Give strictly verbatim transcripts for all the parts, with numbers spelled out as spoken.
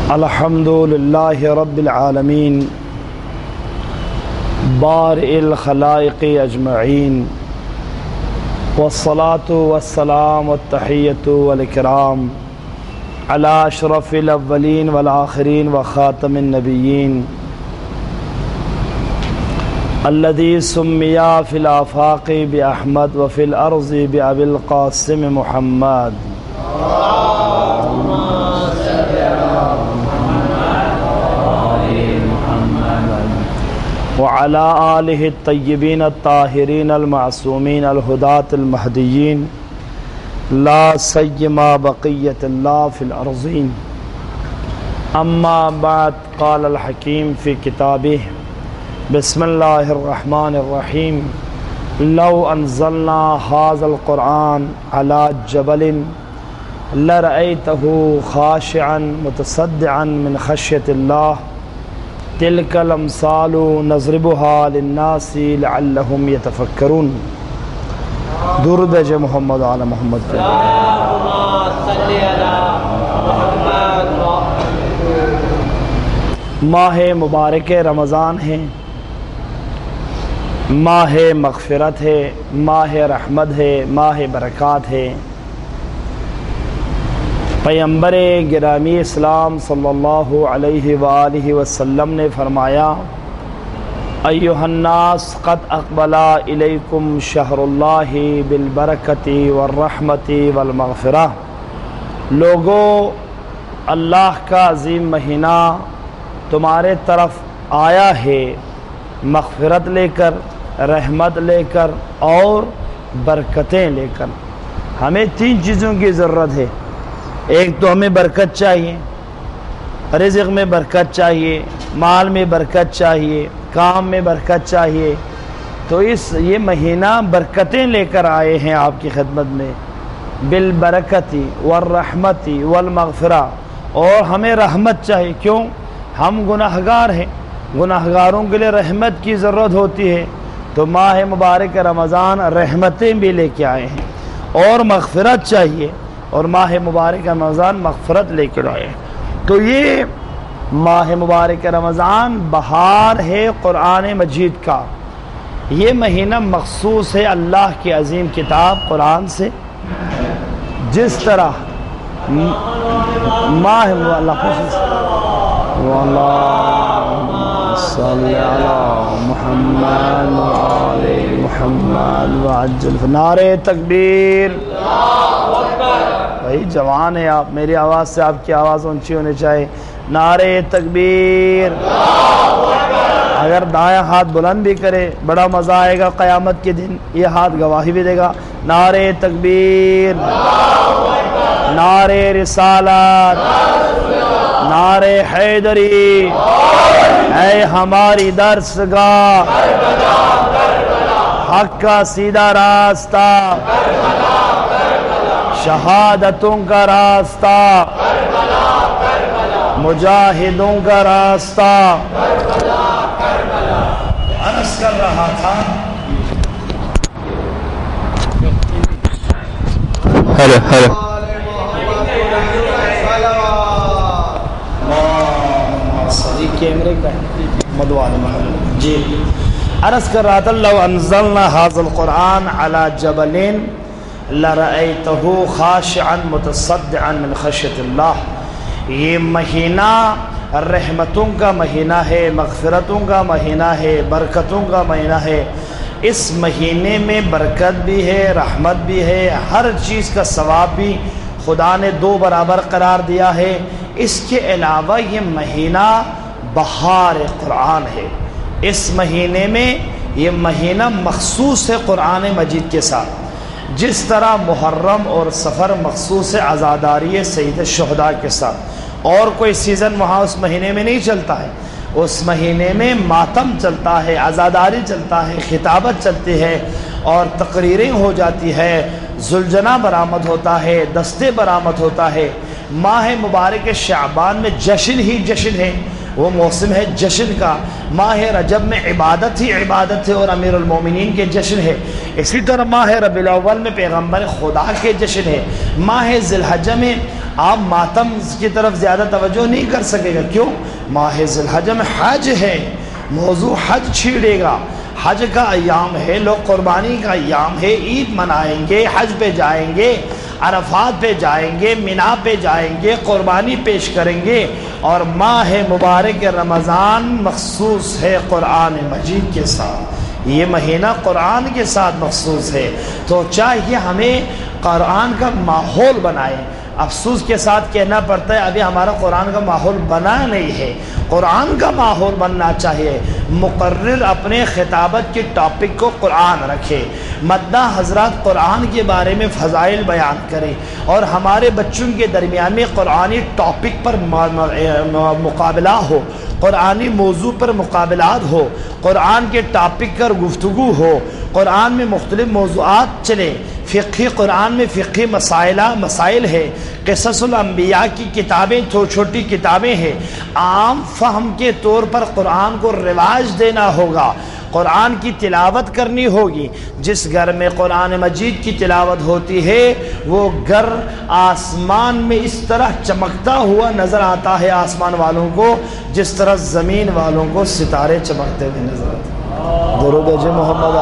الحمد للہ رب العالمین بارئ الخلائق اجمعین والصلاة والسلام والتحیۃ والاکرام علی اشرف الاولین والآخرین وخاتم النبیین الذی سمی فی الآفاق بأحمد وفی الارض بأبی القاسم محمد وعلى آلہ الطیبین الطاہرین المعصومین الہداۃ المہدیین لا سیما بقیت اللہ فی الارضین اما بعد قال الحکیم فی کتابہ بسم اللہ الرحمن الرحیم لو انزلنا هذا القرآن على جبل لرأيته خاشعا متصدعا من خشیۃ اللہ تلک الامثال نضربها للناس لعلهم يتفکرون۔ درود بج محمد علی محمد پہ۔ ماہ مبارک رمضان ہے، ماہ مغفرت ہے، ماہ رحمت ہے، ماہ برکات ہے۔ پیغمبر گرامی اسلام صلی اللہ علیہ وآلہ وسلم نے فرمایا ایھا الناس قد اقبل الیکم شہر اللہ بالبرکۃ والرحمۃ والمغفرہ، لوگو اللہ کا عظیم مہینہ تمہارے طرف آیا ہے مغفرت لے کر، رحمت لے کر اور برکتیں لے کر۔ ہمیں تین چیزوں کی ضرورت ہے۔ ایک تو ہمیں برکت چاہیے، رزق میں برکت چاہیے، مال میں برکت چاہیے، کام میں برکت چاہیے۔ تو اس یہ مہینہ برکتیں لے کر آئے ہیں آپ کی خدمت میں، بالبرکتی والرحمتی والمغفرہ، اور ہمیں رحمت چاہیے۔ کیوں؟ ہم گناہ گار ہیں، گناہ گاروں کے لیے رحمت کی ضرورت ہوتی ہے۔ تو ماہ مبارک رمضان رحمتیں بھی لے کے آئے ہیں، اور مغفرت چاہیے، اور ماہ مبارک رمضان مغفرت لے کر آئے۔ تو یہ ماہ مبارک رمضان بہار ہے قرآن مجید کا، یہ مہینہ مخصوص ہے اللہ کی عظیم کتاب قرآن سے۔ جس طرح ماہ اللہ صلی علی محمد وآل محمد وعجل نعرہ تکبیر۔ بھائی جوان ہے آپ، میری آواز سے آپ کی آواز اونچی ہونی چاہیے۔ نعرہ تکبیر۔ اگر دایاں ہاتھ بلند بھی کرے بڑا مزہ آئے گا، قیامت کے دن یہ ہاتھ گواہی بھی دے گا۔ نعرہ تکبیر، نعرہ رسالت، نعرہ حیدری، اے ہماری درسگاہ، حق کا سیدھا راستہ، شہادتوں کا راستہ، مجاہدوں کا راستہ۔ عرض کر رہا تھا ہلو ہلو کیمرے کا مدوال محمد جی عرض کر رہا تھا لو انزلنا هذا القرآن على جبل لرأيته خاشعا متصدعا من خشیۃ اللہ۔ یہ مہینہ رحمتوں کا مہینہ ہے، مغفرتوں کا مہینہ ہے، برکتوں کا مہینہ ہے۔ اس مہینے میں برکت بھی ہے، رحمت بھی ہے، ہر چیز کا ثواب بھی خدا نے دو برابر قرار دیا ہے۔ اس کے علاوہ یہ مہینہ بہار قرآن ہے۔ اس مہینے میں یہ مہینہ مخصوص ہے قرآن مجید کے ساتھ، جس طرح محرم اور سفر مخصوص ہے عزاداری سید الشہداء کے ساتھ۔ اور کوئی سیزن وہاں اس مہینے میں نہیں چلتا ہے، اس مہینے میں ماتم چلتا ہے، عزاداری چلتا ہے، خطابت چلتی ہے، اور تقریریں ہو جاتی ہے، زلجنہ برآمد ہوتا ہے، دستے برآمد ہوتا ہے۔ ماہ مبارک شعبان میں جشن ہی جشن ہے، وہ موسم ہے جشن کا۔ ماہ رجب میں عبادت ہی عبادت ہے اور امیر المومنین کے جشن ہے۔ اسی طرح ماہ ربیع الاول میں پیغمبر خدا کے جشن ہے۔ ماہ ذی الحجہ میں آپ ماتم کی طرف زیادہ توجہ نہیں کر سکے گا، کیوں؟ ماہ ذی الحجہ میں حج ہے، موضوع حج چھیڑے گا۔ حج کا ایام ہے، لوگ قربانی کا ایام ہے، عید منائیں گے، حج پہ جائیں گے، عرفات پہ جائیں گے، مینا پہ جائیں گے، قربانی پیش کریں گے۔ اور ماہ مبارک رمضان مخصوص ہے قرآن مجید کے ساتھ، یہ مہینہ قرآن کے ساتھ مخصوص ہے، تو چاہیے ہمیں قرآن کا ماحول بنائیں۔ افسوس کے ساتھ کہنا پڑتا ہے ابھی ہمارا قرآن کا ماحول بنا نہیں ہے، قرآن کا ماحول بننا چاہیے۔ مقرر اپنے خطابت کے ٹاپک کو قرآن رکھے، مداح حضرات قرآن کے بارے میں فضائل بیان کرے، اور ہمارے بچوں کے درمیان میں قرآنی ٹاپک پر مقابلہ ہو، قرآنی موضوع پر مقابلات ہو، قرآن کے ٹاپک پر گفتگو ہو، قرآن میں مختلف موضوعات چلے۔ فقہی قرآن میں فقہی مسائلہ مسائل ہے، قصص الانبیاء کی کتابیں چھوٹی چھوٹی کتابیں ہیں، عام فہم کے طور پر قرآن کو رواج دینا ہوگا، قرآن کی تلاوت کرنی ہوگی۔ جس گھر میں قرآن مجید کی تلاوت ہوتی ہے وہ گھر آسمان میں اس طرح چمکتا ہوا نظر آتا ہے آسمان والوں کو، جس طرح زمین والوں کو ستارے چمکتے ہوئے نظر آتے ہیں۔ درود اجے محمد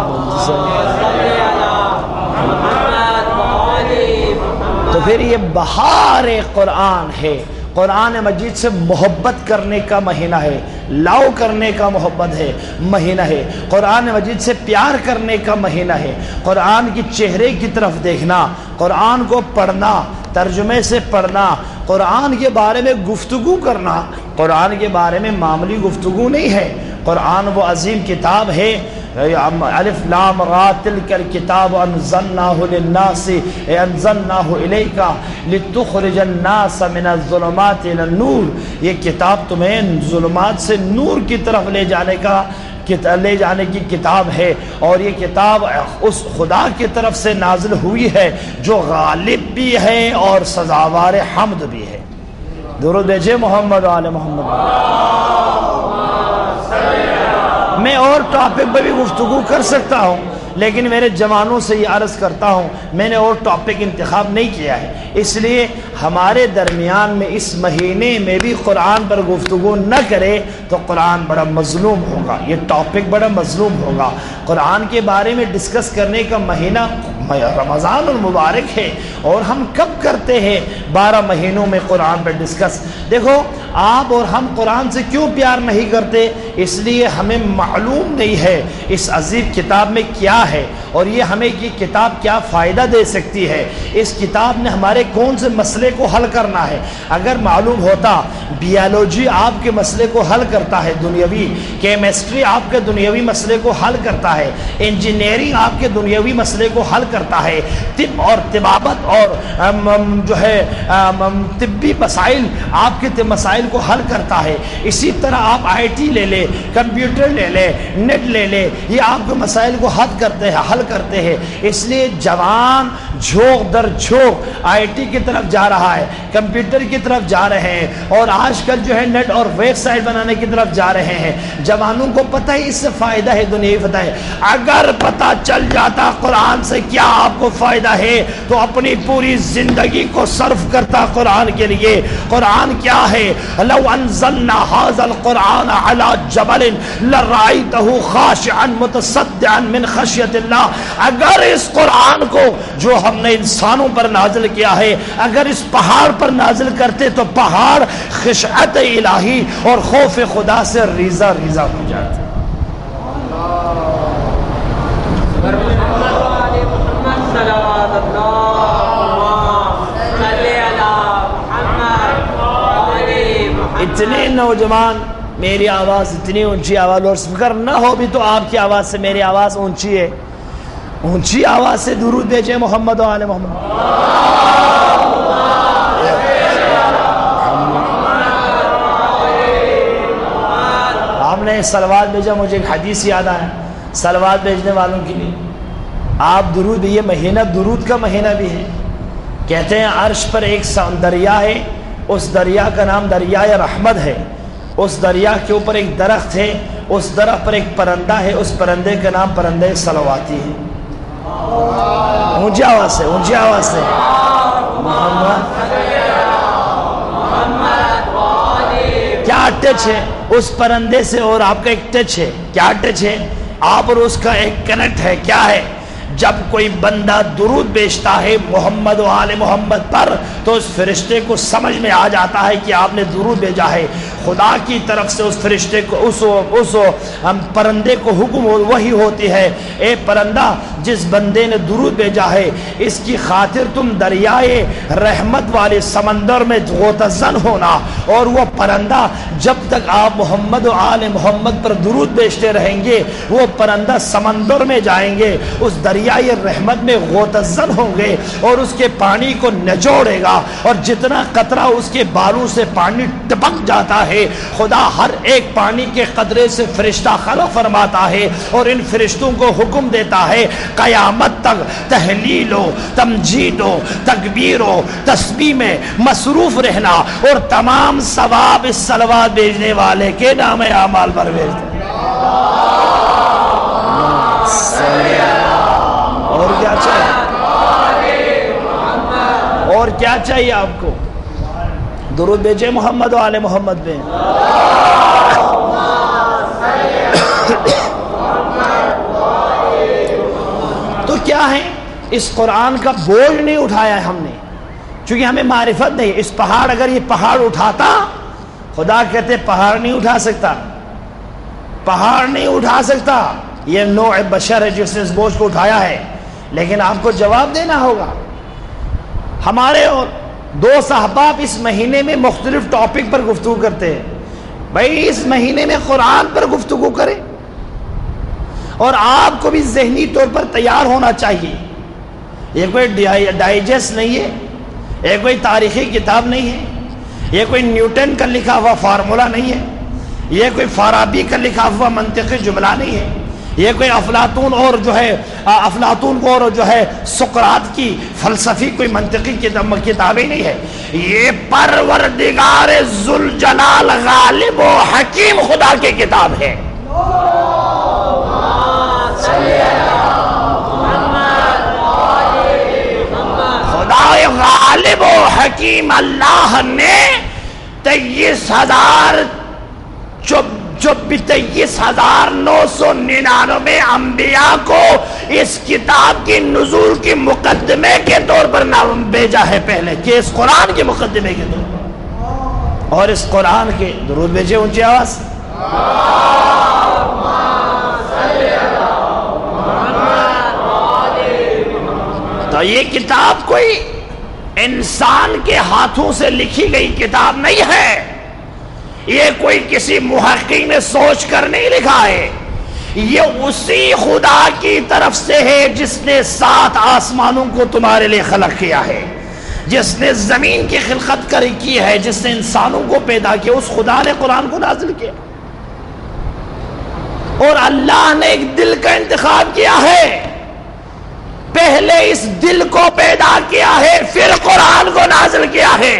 تو پھر یہ بہار قرآن ہے، قرآن مجید سے محبت کرنے کا مہینہ ہے، لاؤ کرنے کا محبت ہے مہینہ ہے، قرآن مجید سے پیار کرنے کا مہینہ ہے، قرآن کی چہرے کی طرف دیکھنا، قرآن کو پڑھنا، ترجمے سے پڑھنا، قرآن کے بارے میں گفتگو کرنا۔ قرآن کے بارے میں معمولی گفتگو نہیں ہے، قرآن وہ عظیم کتاب ہے۔ الف لام را تلک الکتاب انزلناہ للناس انزلناہ الیک لتخرج الناس من الظلمات الی النور، یہ کتاب تمہیں ظلمات سے نور کی طرف لے جانے کا لے جانے کی کتاب ہے، اور یہ کتاب اس خدا کی طرف سے نازل ہوئی ہے جو غالب بھی ہے اور سزاوار حمد بھی ہے۔ درود بھیجے محمد آل محمد۔ میں اور ٹاپک پہ بھی گفتگو کر سکتا ہوں، لیکن میرے جوانوں سے یہ عرض کرتا ہوں میں نے اور ٹاپک انتخاب نہیں کیا ہے، اس لیے ہمارے درمیان میں اس مہینے میں بھی قرآن پر گفتگو نہ کرے تو قرآن بڑا مظلوم ہوگا، یہ ٹاپک بڑا مظلوم ہوگا۔ قرآن کے بارے میں ڈسکس کرنے کا مہینہ رمضان المبارک ہے، اور ہم کب کرتے ہیں بارہ مہینوں میں قرآن پر ڈسکس؟ دیکھو آپ اور ہم قرآن سے کیوں پیار نہیں کرتے؟ اس لیے ہمیں معلوم نہیں ہے اس عظیم کتاب میں کیا ہے، اور یہ ہمیں یہ کتاب کیا فائدہ دے سکتی ہے، اس کتاب نے ہمارے کون سے مسئلے کو حل کرنا ہے۔ اگر معلوم ہوتا بیالوجی آپ کے مسئلے کو حل کرتا ہے دنیاوی، کیمسٹری آپ کے دنیاوی مسئلے کو حل کرتا ہے، انجینئرنگ آپ کے دنیاوی مسئلے کو حل کرتا ہے، طب اور طبابت اور جو ہے طبی مسائل آپ کے مسائل کو حل کرتا ہے، اسی طرح آپ آئی ٹی لے لے، کمپیوٹر لے لے، نیٹ لے لے، یہ آپ کے مسائل کو حل کرتے ہیں حل کرتے ہیں اس لیے جوان جھوک در جھوک آئی ٹی کی طرف جا رہا ہے، کمپیوٹر کی طرف جا رہے ہیں، اور آج کل جو ہے نیٹ اور ویب سائٹ بنانے کی طرف جا رہے ہیں۔ جوانوں کو پتہ ہے اس سے فائدہ ہے دنیاوی پتہ ہے، اگر پتہ چل جاتا قرآن سے کیا آپ کو فائدہ ہے تو اپنی پوری زندگی کو صرف کرتا قرآن کے لیے۔ قرآن کیا ہے؟ لو انزلنا هذا القرآن على جبل لرأيته خاشعا متصدعا من خشیت اللہ، اگر اس قرآن کو جو ہم نے انسانوں پر نازل کیا ہے اگر اس پہاڑ پر نازل کرتے تو پہاڑ خشعت الہی اور خوف خدا سے ریزہ ریزہ ہو جاتے۔ اتنے نوجوان میری آواز اتنی اونچی آواز اور فکر نہ ہو بھی تو آپ کی آواز سے میری آواز اونچی ہے، اونچی آواز سے درود بھیجے محمد و آل محمد۔ آپ نے صلوات بھیجا، مجھے ایک حدیث یاد آیا صلوات بھیجنے والوں کے لیے، آپ درود، یہ مہینہ درود کا مہینہ بھی ہے، کہتے ہیں عرش پر ایک دریا ہے، اس دریا کا نام دریائے رحمت ہے، اس دریا کے اوپر ایک درخت ہے، اس درخت پر ایک پرندہ ہے، اس پرندے کا نام پرندہ صلواتی ہے۔ اونچی آواز سے، اونچی آواز سے محمد کیا ٹچ ہے اس پرندے سے اور آپ کا ایک ٹچ ہے؟ کیا ٹچ ہے؟ آپ اور اس کا ایک کنیکٹ ہے۔ کیا ہے؟ جب کوئی بندہ درود بیچتا ہے محمد و آل محمد پر تو اس فرشتے کو سمجھ میں آ جاتا ہے کہ آپ نے درود بھیجا ہے۔ خدا کی طرف سے اس فرشتے کو اس اس پرندے کو حکم وہی ہوتی ہے، اے پرندہ جس بندے نے درود بھیجا ہے اس کی خاطر تم دریائے رحمت والے سمندر میں غوطہ-زن ہونا۔ اور وہ پرندہ جب تک آپ محمد و آل محمد پر درود بیچتے رہیں گے وہ پرندہ سمندر میں جائیں گے، اس دریائے رحمت میں غوطہ-زن ہوں گے اور اس کے پانی کو نچوڑے گا، اور جتنا قطرہ اس کے بالوں سے پانی ٹپک جاتا ہے خدا ہر ایک پانی کے قطرے سے فرشتہ خلق فرماتا ہے اور ان فرشتوں کو حکم دیتا ہے قیامت تک تحلیل و تمجید و تکبیر و تسبیح میں مصروف رہنا اور تمام ثواب اس صلوات بھیجنے والے کے نام اعمال پر بھیجتے۔ اور کیا چاہیے؟ اور کیا چاہیے آپ کو؟ درود بھیجے محمد و آل محمد میں۔ تو کیا ہے؟ اس قرآن کا بوجھ نہیں اٹھایا ہے ہم نے، چونکہ ہمیں معرفت نہیں۔ اس پہاڑ اگر یہ پہاڑ اٹھاتا، خدا کہتے پہاڑ نہیں اٹھا سکتا، پہاڑ نہیں اٹھا سکتا، یہ نوع بشر ہے جس نے اس بوجھ کو اٹھایا ہے، لیکن آپ کو جواب دینا ہوگا۔ ہمارے اور دو صحباب اس مہینے میں مختلف ٹاپک پر گفتگو کرتے ہیں، بھائی اس مہینے میں قرآن پر گفتگو کریں، اور آپ کو بھی ذہنی طور پر تیار ہونا چاہیے۔ یہ کوئی ڈائجسٹ نہیں ہے، یہ کوئی تاریخی کتاب نہیں ہے، یہ کوئی نیوٹن کا لکھا ہوا فارمولا نہیں ہے، یہ کوئی فارابی کا لکھا ہوا منطقی جملہ نہیں ہے، یہ کوئی افلاطون اور جو ہے افلاطون کو اور جو ہے سقراط کی فلسفی کوئی منطقی کتابیں نہیں ہے، یہ پروردگار ذوالجلال غالب و حکیم خدا کی کتاب ہے۔ خدا غالب و حکیم اللہ نے تیئیس ہزار جو تیئیس ہزار نو سو ننانوے انبیاء کو اس کتاب کی نزول کی مقدمے کے طور پر نام بھیجا ہے پہلے، کہ اس قرآن کے مقدمے کے طور پر، اور اس قرآن کے درود بھیجے اونچی آواز۔ تو یہ کتاب کوئی انسان کے ہاتھوں سے لکھی گئی کتاب نہیں ہے، یہ کوئی کسی محقق نے سوچ کر نہیں لکھا ہے، یہ اسی خدا کی طرف سے ہے جس نے سات آسمانوں کو تمہارے لیے خلق کیا ہے، جس نے زمین کی خلقت کر کی ہے، جس نے انسانوں کو پیدا کیا، اس خدا نے قرآن کو نازل کیا، اور اللہ نے ایک دل کا انتخاب کیا ہے، پہلے اس دل کو پیدا کیا ہے پھر قرآن کو نازل کیا ہے،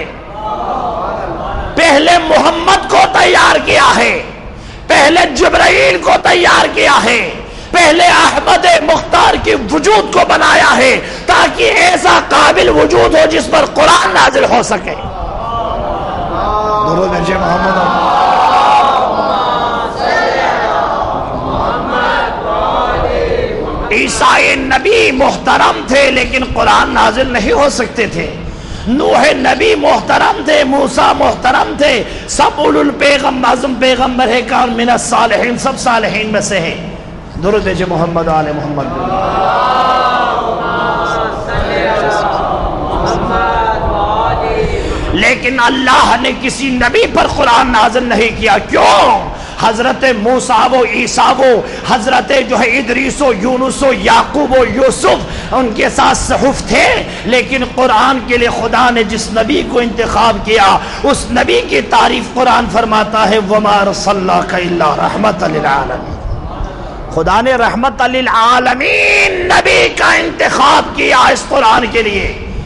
پہلے محمد کو تیار کیا ہے، پہلے جبرائیل کو تیار کیا ہے، پہلے احمد مختار کے وجود کو بنایا ہے تاکہ ایسا قابل وجود ہو جس پر قرآن نازل ہو سکے۔ درود بھیجے محمد۔ عیسیٰ نبی محترم تھے لیکن قرآن نازل نہیں ہو سکتے تھے، نوح نبی محترم تھے، موسیٰ محترم تھے، سب اولو الپیغم اعظم پیغمبر ہے، کان من الصالحین سب صالحین میں سے ہیں۔ درود بھیجے محمد آل محمد۔ لیکن اللہ نے کسی نبی پر قرآن نازل نہیں کیا، کیوں؟ حضرت موسیٰ و عیسیٰ و حضرت جو ہے ادریس و یونس و یعقوب و یوسف ان کے ساتھ صحف تھے، لیکن قرآن کے لئے خدا نے جس نبی کو انتخاب کیا اس نبی کی تعریف قرآن فرماتا ہے وَمَا أَرْسَلْنَاكَ إِلَّا رَحْمَةً لِلْعَالَمِينَ، خدا نے رحمت للعالمین نبی کا انتخاب کیا اس قرآن کے لیے۔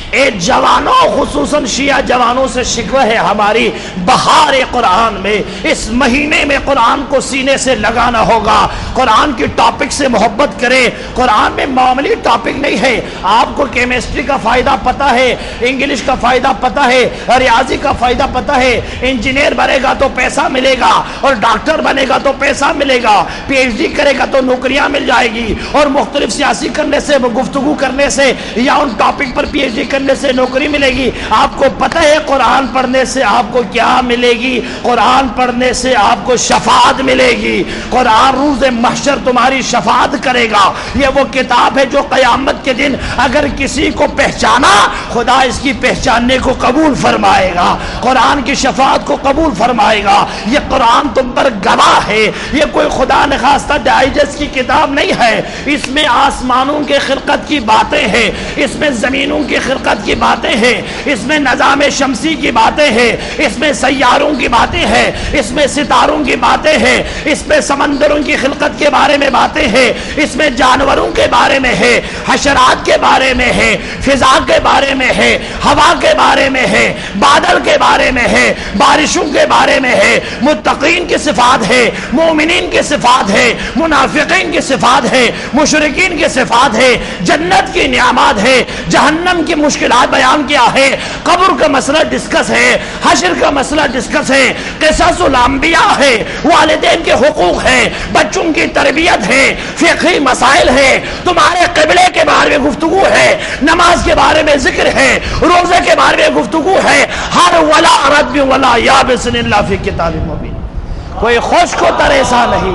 اے جوانوں، خصوصاً شیعہ جوانوں سے شکوہ ہے ہماری، بہار قرآن میں اس مہینے میں قرآن کو سینے سے لگانا ہوگا، قرآن کی ٹاپک سے محبت کرے۔ قرآن میں معمولی ٹاپک نہیں ہے، آپ کو کیمسٹری کا فائدہ پتا ہے، انگلش کا فائدہ پتا ہے، ریاضی کا فائدہ پتا ہے، انجینئر بنے گا تو پیسہ ملے گا، اور ڈاکٹر بنے گا تو پیسہ ملے گا، پی ایچ ڈی کرے گا تو نوکریاں مل جائے گی، اور مختلف سیاسی کرنے سے، گفتگو کرنے سے، یا ان ٹاپک پر پی ایچ ڈی کرنے سے نوکری ملے گی۔ آپ کو پتہ ہے قرآن پڑھنے سے آپ کو کیا ملے گی؟ قرآن پڑھنے سے آپ کو شفاعت ملے گی، قرآن روز محشر تمہاری شفاعت کرے گا۔ یہ وہ کتاب ہے جو قیامت کے دن اگر کسی کو پہچانا، خدا اس کی پہچاننے کو قبول فرمائے گا، قرآن کی شفاعت کو قبول فرمائے گا۔ یہ قرآن تم پر گواہ ہے، یہ کوئی خدا نخواستہ ڈائجسٹ کی کتاب نہیں ہے، اس میں آسمانوں کے خلقت کی باتیں ہیں، اس میں زمینوں کی خلقت کی باتیں ہیں، اس میں نظام شمسی کی باتیں ہیں، اس میں سیاروں کی باتیں ہیں، اس میں ستاروں کی باتیں ہیں، اس میں سمندروں کی خلقت کے بارے میں باتیں ہیں، اس میں جانوروں کے بارے میں ہے، حشرات کے بارے میں ہے، فضا کے بارے میں ہے، ہوا کے بارے میں ہے، بادل کے بارے میں ہے، بارشوں کے بارے میں ہے، متقین کی صفات ہے، مومنین کی صفات ہے، منافقین کی صفات ہے، مشرکین کی صفات ہے، جنت کی نعمات ہے، جہنم کی مشکلات بیان کیا ہے، قبر کا مسئلہ ڈسکس ہے، حشر کا مسئلہ ڈسکس ہے، قصص الانبیاء ہے، والدین کے حقوق ہے، بچوں کی تربیت ہے، فقہی مسائل ہے، تمہارے قبلے کے بارے میں گفتگو ہے، نماز کے بارے میں ذکر ہے، روزے کے بارے میں گفتگو ہے، ہر ولا رب ولا یابس الا فی کتاب مبین، کوئی خشک و تر ایسا نہیں۔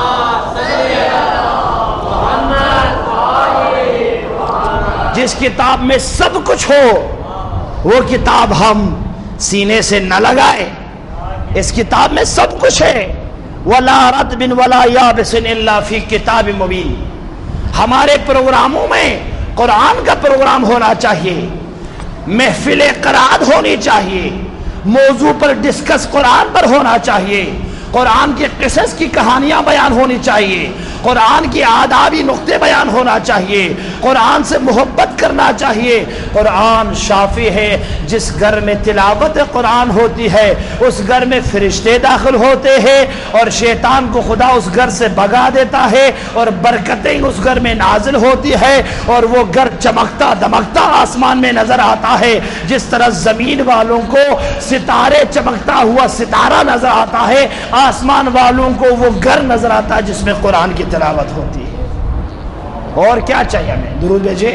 جس کتاب میں سب کچھ ہو وہ کتاب ہم سینے سے نہ لگائے، اس کتاب میں سب کچھ ہے، ولا رطب ولا یابس الا فی کتاب مبین۔ ہمارے پروگراموں میں قرآن کا پروگرام ہونا چاہیے، محفل قرآن ہونی چاہیے، موضوع پر ڈسکس قرآن پر ہونا چاہیے، قرآن کے قصص کی کہانیاں بیان ہونی چاہیے، قرآن کی آدابی نقطے بیان ہونا چاہیے، قرآن سے محبت کرنا چاہیے۔ قرآن شافی ہے، جس گھر میں تلاوت قرآن ہوتی ہے اس گھر میں فرشتے داخل ہوتے ہیں، اور شیطان کو خدا اس گھر سے بھگا دیتا ہے، اور برکتیں اس گھر میں نازل ہوتی ہے، اور وہ گھر چمکتا دمکتا آسمان میں نظر آتا ہے، جس طرح زمین والوں کو ستارے چمکتا ہوا ستارہ نظر آتا ہے، آسمان والوں کو وہ گھر نظر آتا ہے جس میں قرآن کی تلاوت ہوتی ہے۔ اور کیا چاہیے ہمیں؟ درود بھیجے۔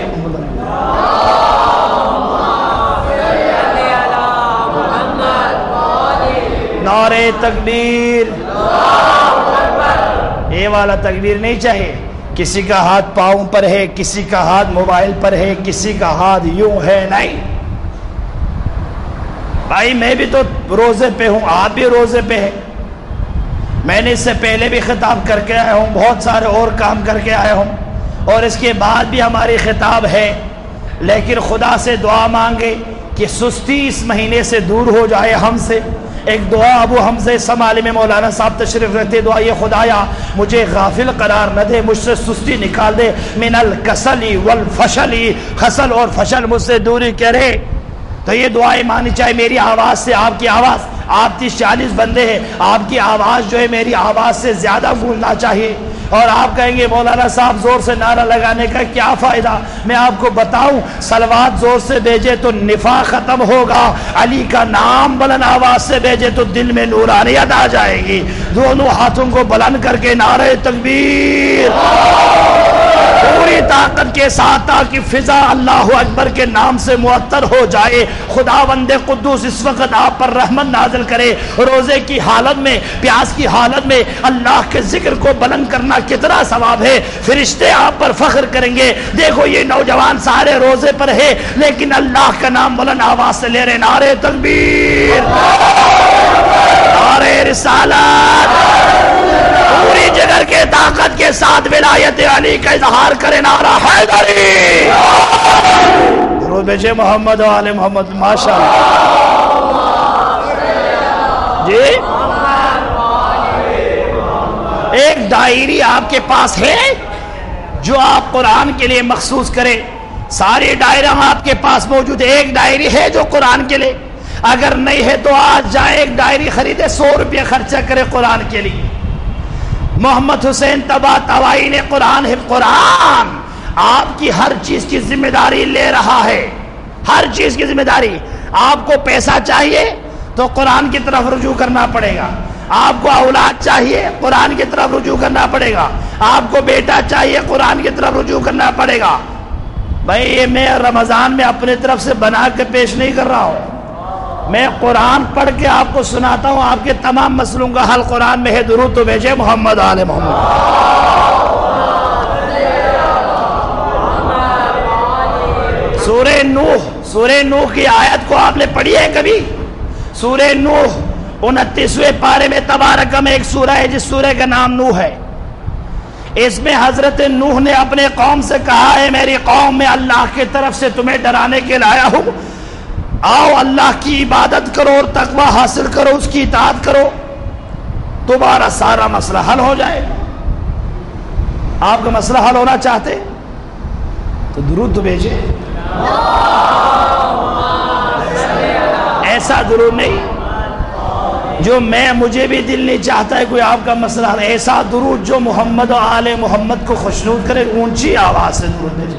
نعرہ تکبیر، یہ والا تکبیر نہیں چاہیے، کسی کا ہاتھ پاؤں پر ہے، کسی کا ہاتھ موبائل پر ہے، کسی کا ہاتھ یوں ہے، نہیں بھائی، میں بھی تو روزے پہ ہوں، آپ بھی روزے پہ ہیں، میں نے اس سے پہلے بھی خطاب کر کے آیا ہوں، بہت سارے اور کام کر کے آیا ہوں، اور اس کے بعد بھی ہماری خطاب ہے، لیکن خدا سے دعا مانگے کہ سستی اس مہینے سے دور ہو جائے ہم سے۔ ایک دعا ابو حمزہ سمالی میں مولانا صاحب تشریف رکھتے، دعا یہ خدایا مجھے غافل قرار نہ دے، مجھ سے سستی نکال دے، من الکسلی والفشلی، خسل اور فشل مجھ سے دوری کرے۔ تو یہ دعائیں مانی چاہے میری آواز سے آپ کی آواز، آپ تیس چالیس بندے ہیں، آپ کی آواز جو ہے میری آواز سے زیادہ گونجنا چاہیے۔ اور آپ کہیں گے مولانا صاحب زور سے نعرہ لگانے کا کیا فائدہ؟ میں آپ کو بتاؤں، صلوات زور سے بھیجے تو نفاق ختم ہوگا، علی کا نام بلند آواز سے بھیجے تو دل میں نورانیت آ جائے گی۔ دونوں ہاتھوں کو بلند کر کے نعرہ تکبیر پوری طاقت کے ساتھ، تاکہ فضا اللہ اکبر کے نام سے معطر ہو جائے۔ خداوند قدوس اس وقت آپ پر رحمت نازل کرے۔ روزے کی حالت میں، پیاس کی حالت میں اللہ کے ذکر کو بلند کرنا کتنا ثواب ہے، فرشتے آپ پر فخر کریں گے۔ دیکھو یہ نوجوان سارے روزے پر ہے لیکن اللہ کا نام بلند آواز سے لے رہے، نعرہ تکبیر، نعرہ رسالت، پوری جگر کے طاقت کے ساتھ ولایت علی کا اظہار کرے، نعرہ حیدری، درود بھیجے محمد و آل محمد۔ ماشاءاللہ جی، ایک ڈائری آپ کے پاس ہے جو آپ قرآن کے لیے مخصوص کریں، ساری ڈائریاں آپ کے پاس موجود ہے، ایک ڈائری ہے جو قرآن کے لیے؟ اگر نہیں ہے تو آج جائے ایک ڈائری خریدے، سو روپے خرچہ کرے قرآن کے لیے۔ محمد حسین طبا طوائی نے قرآن ہے، قرآن آپ کی ہر چیز کی ذمہ داری لے رہا ہے، ہر چیز کی ذمہ داری۔ آپ کو پیسہ چاہیے تو قرآن کی طرف رجوع کرنا پڑے گا، آپ کو اولاد چاہیے قرآن کی طرف رجوع کرنا پڑے گا، آپ کو بیٹا چاہیے قرآن کی طرف رجوع کرنا پڑے گا۔ بھائی یہ میں رمضان میں اپنے طرف سے بنا کے پیش نہیں کر رہا ہوں، میں قرآن پڑھ کے آپ کو سناتا ہوں، آپ کے تمام مسئلوں کا حل قرآن میں ہے۔ درود تو بھیجے محمد آل محمد۔ سورہ نوح، سورہ نوح کی آیت کو آپ نے پڑھی ہے کبھی؟ سورہ نوح انتیسویں پارے میں تبارک میں ایک سورہ ہے جس سورہ کا نام نوح ہے۔ اس میں حضرت نوح نے اپنے قوم سے کہا ہے میری قوم میں اللہ کی طرف سے تمہیں ڈرانے کے لایا ہوں، آؤ اللہ کی عبادت کرو اور تقوی حاصل کرو، اس کی اطاعت کرو، تمہارا سارا مسئلہ حل ہو جائے گا۔ آپ کا مسئلہ حل ہونا چاہتے تو درود تو بھیجے، ایسا درود نہیں جو میں مجھے بھی دل نہیں چاہتا ہے کوئی آپ کا مسئلہ، ایسا درود جو محمد و آل محمد کو خوشنود کرے، اونچی آواز سے درود بھیجے۔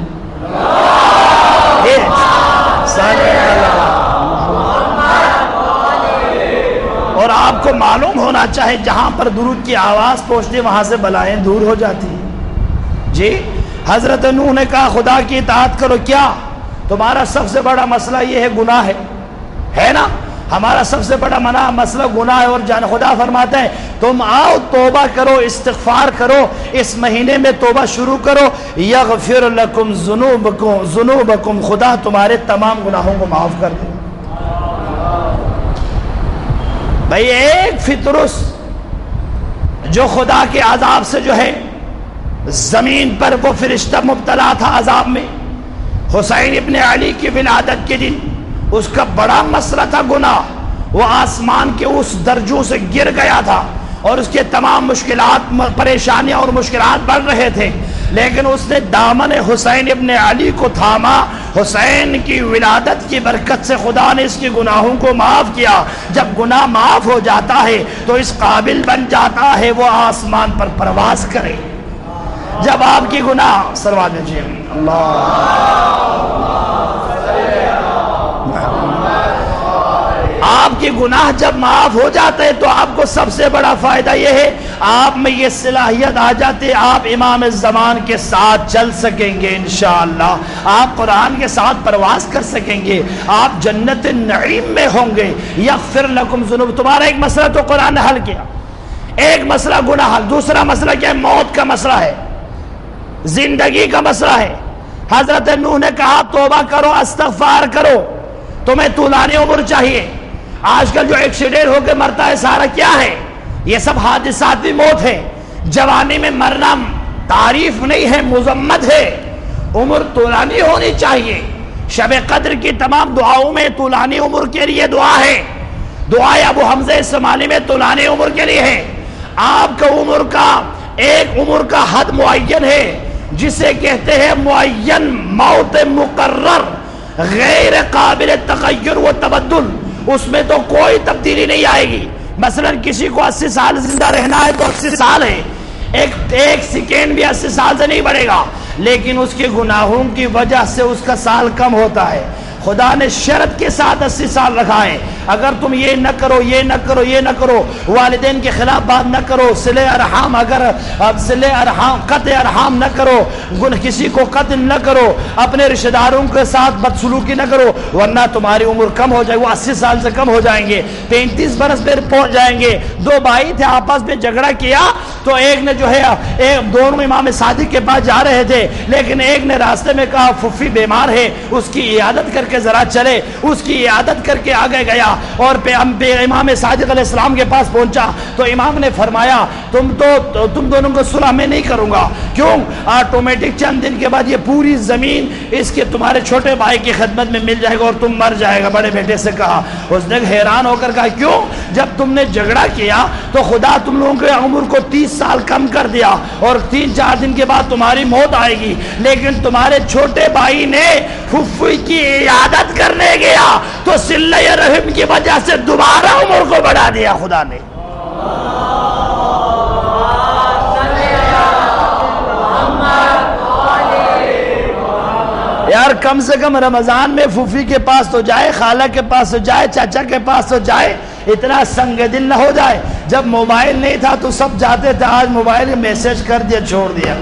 اور آپ کو معلوم ہونا چاہے جہاں پر درود کی آواز پہنچتی وہاں سے بلائیں دور ہو جاتی ہیں۔ جی حضرت نوح نے کہا خدا کی اطاعت کرو، کیا تمہارا سب سے بڑا مسئلہ یہ ہے گناہ ہے ہے نا؟ ہمارا سب سے بڑا منع مسئلہ گناہ ہے، اور جان خدا فرماتے ہیں تم آؤ توبہ کرو، استغفار کرو، اس مہینے میں توبہ شروع کرو، یغفر لکم ذنوبکم ذنوبکم خدا تمہارے تمام گناہوں کو معاف کر دے۔ بھئی ایک فطرس جو خدا کے عذاب سے جو ہے زمین پر وہ فرشتہ مبتلا تھا عذاب میں، حسین ابن علی کی ولادت کے دن اس کا بڑا مسئلہ تھا گناہ، وہ آسمان کے اس درجوں سے گر گیا تھا اور اس کے تمام مشکلات پریشانیاں اور مشکلات بڑھ رہے تھے، لیکن اس نے دامن حسین ابن علی کو تھاما، حسین کی ولادت کی برکت سے خدا نے اس کے گناہوں کو معاف کیا۔ جب گناہ معاف ہو جاتا ہے تو اس قابل بن جاتا ہے وہ آسمان پر پرواز کرے۔ جب آپ کی گناہ سروا دیجیے اللہ آپ کی گناہ جب معاف ہو جاتے ہیں تو آپ کو سب سے بڑا فائدہ یہ ہے آپ میں یہ صلاحیت آ جاتی ہے، آپ امام الزمان کے ساتھ چل سکیں گے انشاءاللہ، آپ قرآن کے ساتھ پرواز کر سکیں گے، آپ جنت نعیم میں ہوں گے۔ یغفر لکم ذنوب، تمہارا ایک مسئلہ تو قرآن نے حل کیا، ایک مسئلہ گناہ حل، دوسرا مسئلہ کیا ہے؟ موت کا مسئلہ ہے، زندگی کا مسئلہ ہے۔ حضرت نوح نے کہا توبہ کرو، استغفار کرو، تمہیں طولانی عمر چاہیے۔ آج کل جو ایکسیڈنٹ ہو کے مرتا ہے سارا کیا ہے؟ یہ سب حادثاتی موت ہے۔ جوانی میں مرنا تعریف نہیں ہے، مذمت ہے۔ عمر طولانی ہونی چاہیے۔ شب قدر کی تمام دعاؤں میں طولانی عمر کے لیے دعا ہے، دعائے ابو حمزہ سمالی میں طولانی عمر کے لیے ہے۔ آپ کا عمر کا ایک عمر کا حد معین ہے جسے کہتے ہیں معین موت مقرر غیر قابل تغیر و تبدل، اس میں تو کوئی تبدیلی نہیں آئے گی۔ مثلا کسی کو اسی سال زندہ رہنا ہے تو اسی سال ہے، ایک ایک سیکنڈ بھی اسی سال سے نہیں بڑھے گا، لیکن اس کے گناہوں کی وجہ سے اس کا سال کم ہوتا ہے۔ خدا نے شرط کے ساتھ اسی سال رکھا ہے، اگر تم یہ نہ کرو یہ نہ کرو یہ نہ کرو، والدین کے خلاف بات نہ کرو، صلہ ارحام اگر صلہ ارحام قطع ارحام نہ کرو، کسی کو قتل نہ کرو، اپنے رشتہ داروں کے ساتھ بدسلوکی نہ کرو، ورنہ تمہاری عمر کم ہو جائے گی، وہ اسی سال سے کم ہو جائیں گے، پینتیس برس پہ پہنچ جائیں گے۔ دو بھائی تھے آپس میں جھگڑا کیا تو ایک نے جو ہے ایک دونوں امام صادق کے پاس جا رہے تھے، لیکن ایک نے راستے میں کہا پھوپھی بیمار ہے، اس کی عیادت کر کے ذرا چلے، اس کی عیادت کر کے آگے گیا، گیا اور امام صادق علیہ السلام کے پاس پہنچا تو امام نے فرمایا تم تو تم دونوں کو صلح میں نہیں کروں گا. کیوں؟ آٹومیٹک چند دن کے بعد یہ پوری زمین اس کے تمہارے چھوٹے بھائی کی خدمت میں مل جائے گا اور تم مر جائے گا. بڑے بیٹے سے کہا. اس نے حیران ہو کر کہا کیوں؟ جب تم نے جھگڑا کیا تو خدا تم لوگوں کے عمر کو تیس سال کم کر دیا اور تین چار دن کے بعد تمہاری موت آئے گی, لیکن تمہارے چھوٹے بھائی نے پھوپھی کی عیادت کرنے گیا تو صلہ رحم کی وجہ سے دوبارہ عمر کو بڑھا دیا خدا نے. یار کم سے کم رمضان میں پھوپھی کے پاس تو جائے, خالہ کے پاس تو جائے, چاچا کے پاس تو جائے, اتنا سنگ دل نہ ہو جائے. جب موبائل نہیں تھا تو سب جاتے تھے, آج موبائل میسج کر دیا چھوڑ دیا.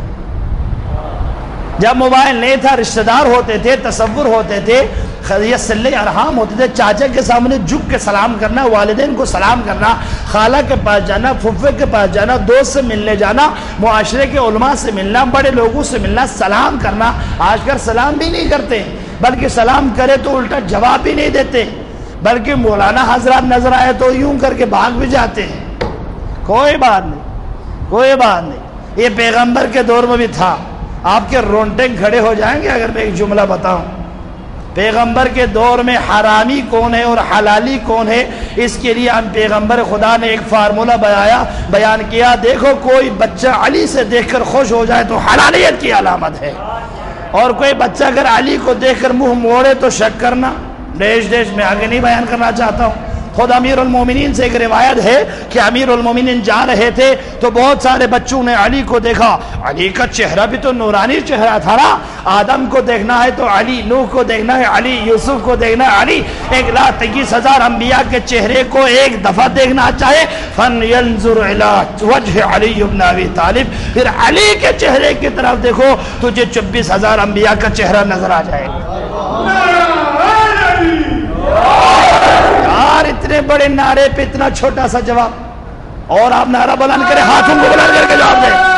جب موبائل نہیں تھا رشتہ دار ہوتے تھے, تصور ہوتے تھے, صلہ ارحام ہوتے تھے, چاچا کے سامنے جھک کے سلام کرنا, والدین کو سلام کرنا, خالہ کے پاس جانا, پھوپھے کے پاس جانا, دوست سے ملنے جانا, معاشرے کے علماء سے ملنا, بڑے لوگوں سے ملنا, سلام کرنا. آج کل سلام بھی نہیں کرتے, بلکہ سلام کرے تو الٹا جواب بھی نہیں دیتے, بلکہ مولانا حضرات نظر آئے تو یوں کر کے بھاگ بھی جاتے ہیں. کوئی بات نہیں, کوئی بات نہیں, یہ پیغمبر کے دور میں بھی تھا. آپ کے رونٹے کھڑے ہو جائیں گے اگر میں ایک جملہ بتاؤں. پیغمبر کے دور میں حرامی کون ہے اور حلالی کون ہے, اس کے لیے ہم پیغمبر خدا نے ایک فارمولہ بیایا بیان کیا. دیکھو کوئی بچہ علی سے دیکھ کر خوش ہو جائے تو حلالیت کی علامت ہے, اور کوئی بچہ اگر علی کو دیکھ کر منہ موڑے تو شک کرنا. دیش دیش میں آگے نہیں بیان کرنا چاہتا ہوں. خود امیر المومنین سے ایک روایت ہے کہ امیر المومنین جا رہے تھے تو بہت سارے بچوں نے علی کو دیکھا. علی کا چہرہ بھی تو نورانی چہرہ تھا نا, آدم کو دیکھنا ہے تو علی, نوح کو دیکھنا ہے علی, یوسف کو دیکھنا ہے علی, ایک لاکھ تیئیس ہزار انبیاء کے چہرے کو ایک دفعہ دیکھنا چاہے فن ینظر الی وجہ علی بن ابی طالب, پھر علی کے چہرے کی طرف دیکھو تجھے چوبیس ہزار انبیاء کا چہرہ نظر آ جائے گا. یار اتنے بڑے نعرے پہ اتنا چھوٹا سا جواب, اور آپ نعرہ بلند کریں, ہاتھوں کو بلند کر کے جواب دیں.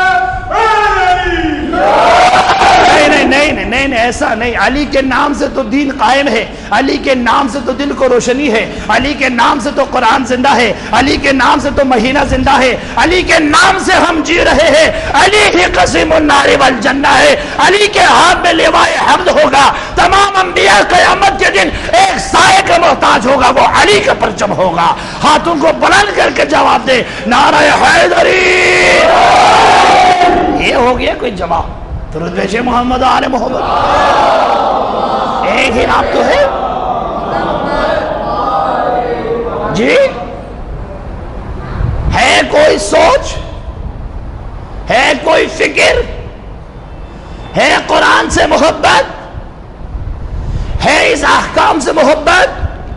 نہیں نہیں نہیں نہیں نہیں ایسا نہیں. علی کے نام سے تو دین قائم ہے, علی کے نام سے تو دل کو روشنی ہے, علی کے نام سے تو قرآن زندہ ہے, علی کے نام سے تو مہینہ زندہ ہے, علی کے نام سے ہم جی رہے ہیں. علی ہی قسم النار والجنہ ہے, علی کے ہاتھ میں لیوائے حمد ہوگا. تمام انبیاء قیامت کے دن ایک سائے کا محتاج ہوگا, وہ علی کا پرچم ہوگا. ہاتھوں کو بلند کر کے جواب دے نعرہ حیدری. یہ ہو گیا کوئی جواب. درود بھیجے محمد آل محمد. ایک ہی نام تو ہے جی. ہے کوئی سوچ, ہے کوئی فکر, ہے قرآن سے محبت, ہے اس احکام سے محبت.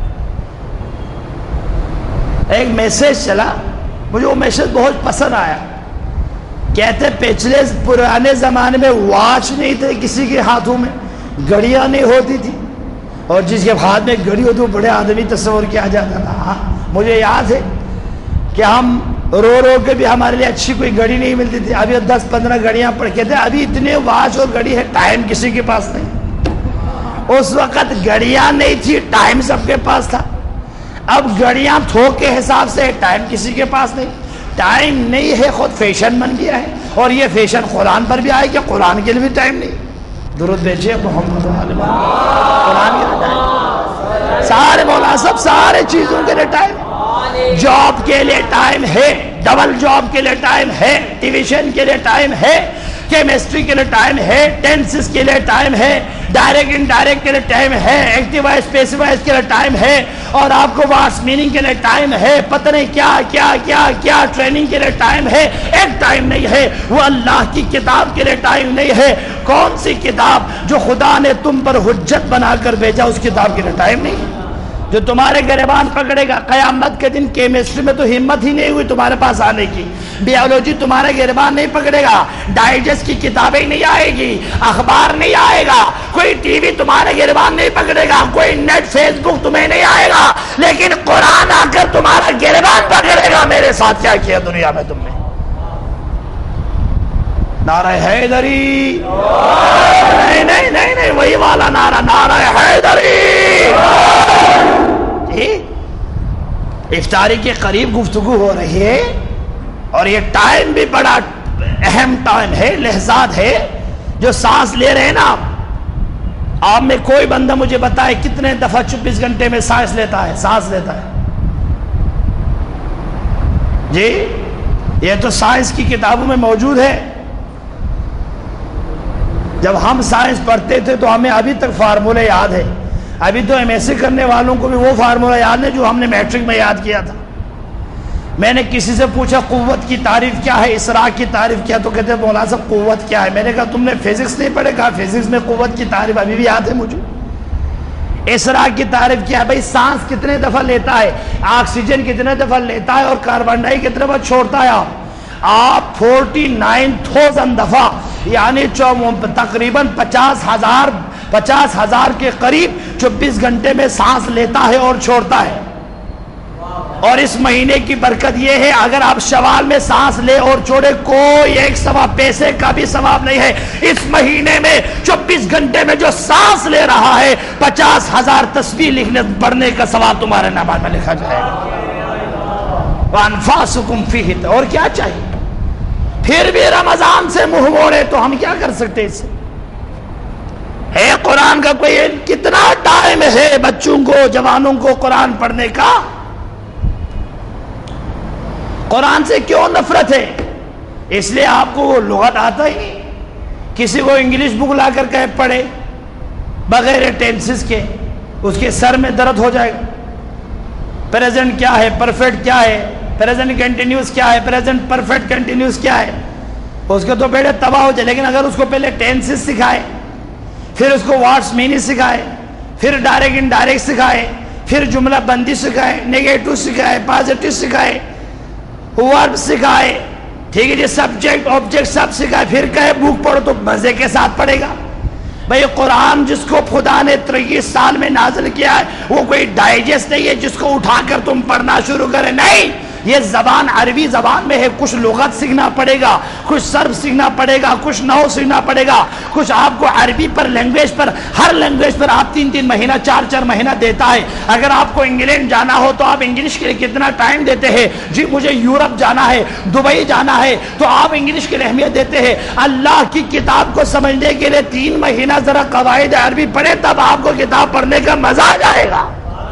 ایک میسج چلا, مجھے وہ میسج بہت پسند آیا. کہتے پچھلے پرانے زمانے میں واچ نہیں تھے کسی کے ہاتھوں میں, گھڑیاں نہیں ہوتی تھی, اور جس کے ہاتھ میں گھڑی ہوتی وہ بڑے آدمی تصور کیا جاتا تھا. ہاں مجھے یاد ہے کہ ہم رو رو کے بھی ہمارے لیے اچھی کوئی گھڑی نہیں ملتی تھی. ابھی دس پندرہ گھڑیاں پڑ کے تھے, ابھی اتنے واچ اور گھڑی ہے, ٹائم کسی کے پاس نہیں. اس وقت گھڑیاں نہیں تھی, ٹائم سب کے پاس تھا. اب گھڑیاں تھوک کے حساب سے, ٹائم کسی کے پاس نہیں. ٹائم نہیں ہے, خود فیشن بن گیا ہے, اور یہ فیشن قرآن پر بھی آئے کہ قرآن کے لیے بھی ٹائم نہیں. درود بھیجیے محمد علیہ قرآن کے لیے ٹائم, سارے مولا سب سارے چیزوں کے لیے ٹائم. جاب کے لیے ٹائم ہے, ڈبل جاب کے لیے ٹائم ہے, ٹیویشن کے لیے ٹائم ہے, کیمسٹری کے لیے ٹائم ہے, ٹینسز کے لیے ٹائم ہے, ڈائریکٹ انڈائریکٹ کے لیے ٹائم ہے, ایکٹیو وائز پیسو وائز کے لیے ٹائم ہے, اور آپ کو وارس میننگ کے لیے ٹائم ہے, پتہ نہیں کیا کیا کیا کیا ٹریننگ کے لیے ٹائم ہے. ایک ٹائم نہیں ہے, وہ اللہ کی کتاب کے لیے ٹائم نہیں ہے. کون سی کتاب جو خدا نے تم پر حجت بنا کر بھیجا, اس کتاب کے لیے ٹائم نہیں ہے. جو تمہارے گریبان پکڑے گا قیامت کے دن, کیمسٹری میں تو ہمت ہی نہیں ہوئی تمہارے پاس آنے کی, بیولوجی تمہارے گریبان نہیں پکڑے گا, ڈائجسٹ کی کتابیں نہیں آئے گی, اخبار نہیں آئے گا, کوئی ٹی وی تمہارے گریبان نہیں پکڑے گا, کوئی نیٹ فیس بک تمہیں نہیں آئے گا, لیکن قرآن آ کر تمہارا گریبان پکڑے گا. میرے ساتھ کیا کیا دنیا میں تم نے؟ نعرہ حیدری. نہیں نہیں نہیں وہی والا نعرہ, نعرہ حیدری. جی افطاری کے قریب گفتگو ہو رہی ہے اور یہ ٹائم بھی بڑا اہم ٹائم ہے، لحظات ہے جو سانس لے رہے ہیں نا آپ آپ میں کوئی بندہ مجھے بتائے کتنے دفعہ چوبیس گھنٹے میں سانس لیتا ہے سانس لیتا ہے جی؟ یہ تو سائنس کی کتابوں میں موجود ہے. جب ہم سائنس پڑھتے تھے تو ہمیں ابھی تک فارمولے یاد ہے. ابھی تو ایم ایس سی کرنے والوں کو بھی وہ فارمولہ یاد ہے جو ہم نے میٹرک میں یاد کیا تھا. میں نے کسی سے پوچھا قوت کی تعریف کیا ہے، اسراء کی تعریف کیا، تو کہتے ہیں مولانا صاحب قوت کیا ہے. میں نے کہا تم نے فزکس نہیں پڑھے؟ کہا فزکس میں قوت کی تعریف ابھی بھی یاد ہے مجھے. اسراء کی تعریف کیا ہے؟ بھائی سانس کتنے دفعہ لیتا ہے، آکسیجن کتنے دفعہ لیتا ہے اور کاربن ڈائی کتنے دفعہ چھوڑتا ہے. آپ آپ فورٹی نائن تھوزن دفعہ یعنی تقریباً پچاس ہزار پچاس ہزار کے قریب چوبیس گھنٹے میں سانس لیتا ہے اور چھوڑتا ہے. اور اس مہینے کی برکت یہ ہے اگر آپ شوال میں سانس لے اور چھوڑے کوئی ایک ثواب پیسے کا بھی ثواب نہیں ہے. اس مہینے میں چوبیس گھنٹے میں جو سانس لے رہا ہے پچاس ہزار تسبیح لکھنے پڑھنے کا ثواب تمہارے نامہ میں لکھا جائے گا. وَأَنفَاسُكُمْ فِيهِ. اور کیا چاہیے؟ پھر بھی رمضان سے منہ موڑے تو ہم کیا کر سکتے اس سے؟ ہے قرآن کا کوئی کتنا ٹائم ہے بچوں کو جوانوں کو قرآن پڑھنے کا؟ قرآن سے کیوں نفرت ہے؟ اس لیے آپ کو وہ لغت آتا ہی نہیں. کسی کو انگلش بک لا کر کہے پڑھے بغیر ٹینسز کے اس کے سر میں درد ہو جائے گا. پریزنٹ کیا ہے، پرفیکٹ کیا ہے، پریزنٹ کنٹینیوس کیا ہے، پریزنٹ پرفیکٹ کنٹینیوس کیا ہے، اس کے تو بیٹے تباہ ہو جائے. لیکن اگر اس کو پہلے ٹینسز سکھائے، پھر اس کو واٹس مینی سکھائے، پھر ڈائریکٹ انڈائریکٹ سکھائے، پھر جملہ بندی سکھائے، نیگیٹو سکھائے، پازیٹو سکھائے، ورب سکھائے، ٹھیک ہے جی، سبجیکٹ آبجیکٹ سب سکھائے، پھر کہے بک پڑھو تو مزے کے ساتھ پڑھے گا. بھئی قرآن جس کو خدا نے تیئیس سال میں نازل کیا ہے وہ کوئی ڈائجسٹ نہیں ہے جس کو اٹھا کر تم پڑھنا شروع کرے. نہیں، یہ زبان عربی زبان میں ہے. کچھ لغت سیکھنا پڑے گا، کچھ صرف سیکھنا پڑے گا، کچھ نحو سیکھنا پڑے گا، کچھ آپ کو عربی پر لینگویج پر ہر لینگویج پر آپ تین تین مہینہ چار چار مہینہ دیتا ہے. اگر آپ کو انگلینڈ جانا ہو تو آپ انگلش کے لیے کتنا ٹائم دیتے ہیں؟ جی مجھے یورپ جانا ہے، دبئی جانا ہے تو آپ انگلش کے لیے اہمیت دیتے ہیں. اللہ کی کتاب کو سمجھنے کے لیے تین مہینہ ذرا قواعد عربی پڑھے تب آپ کو کتاب پڑھنے کا مزہ آ جائے گا.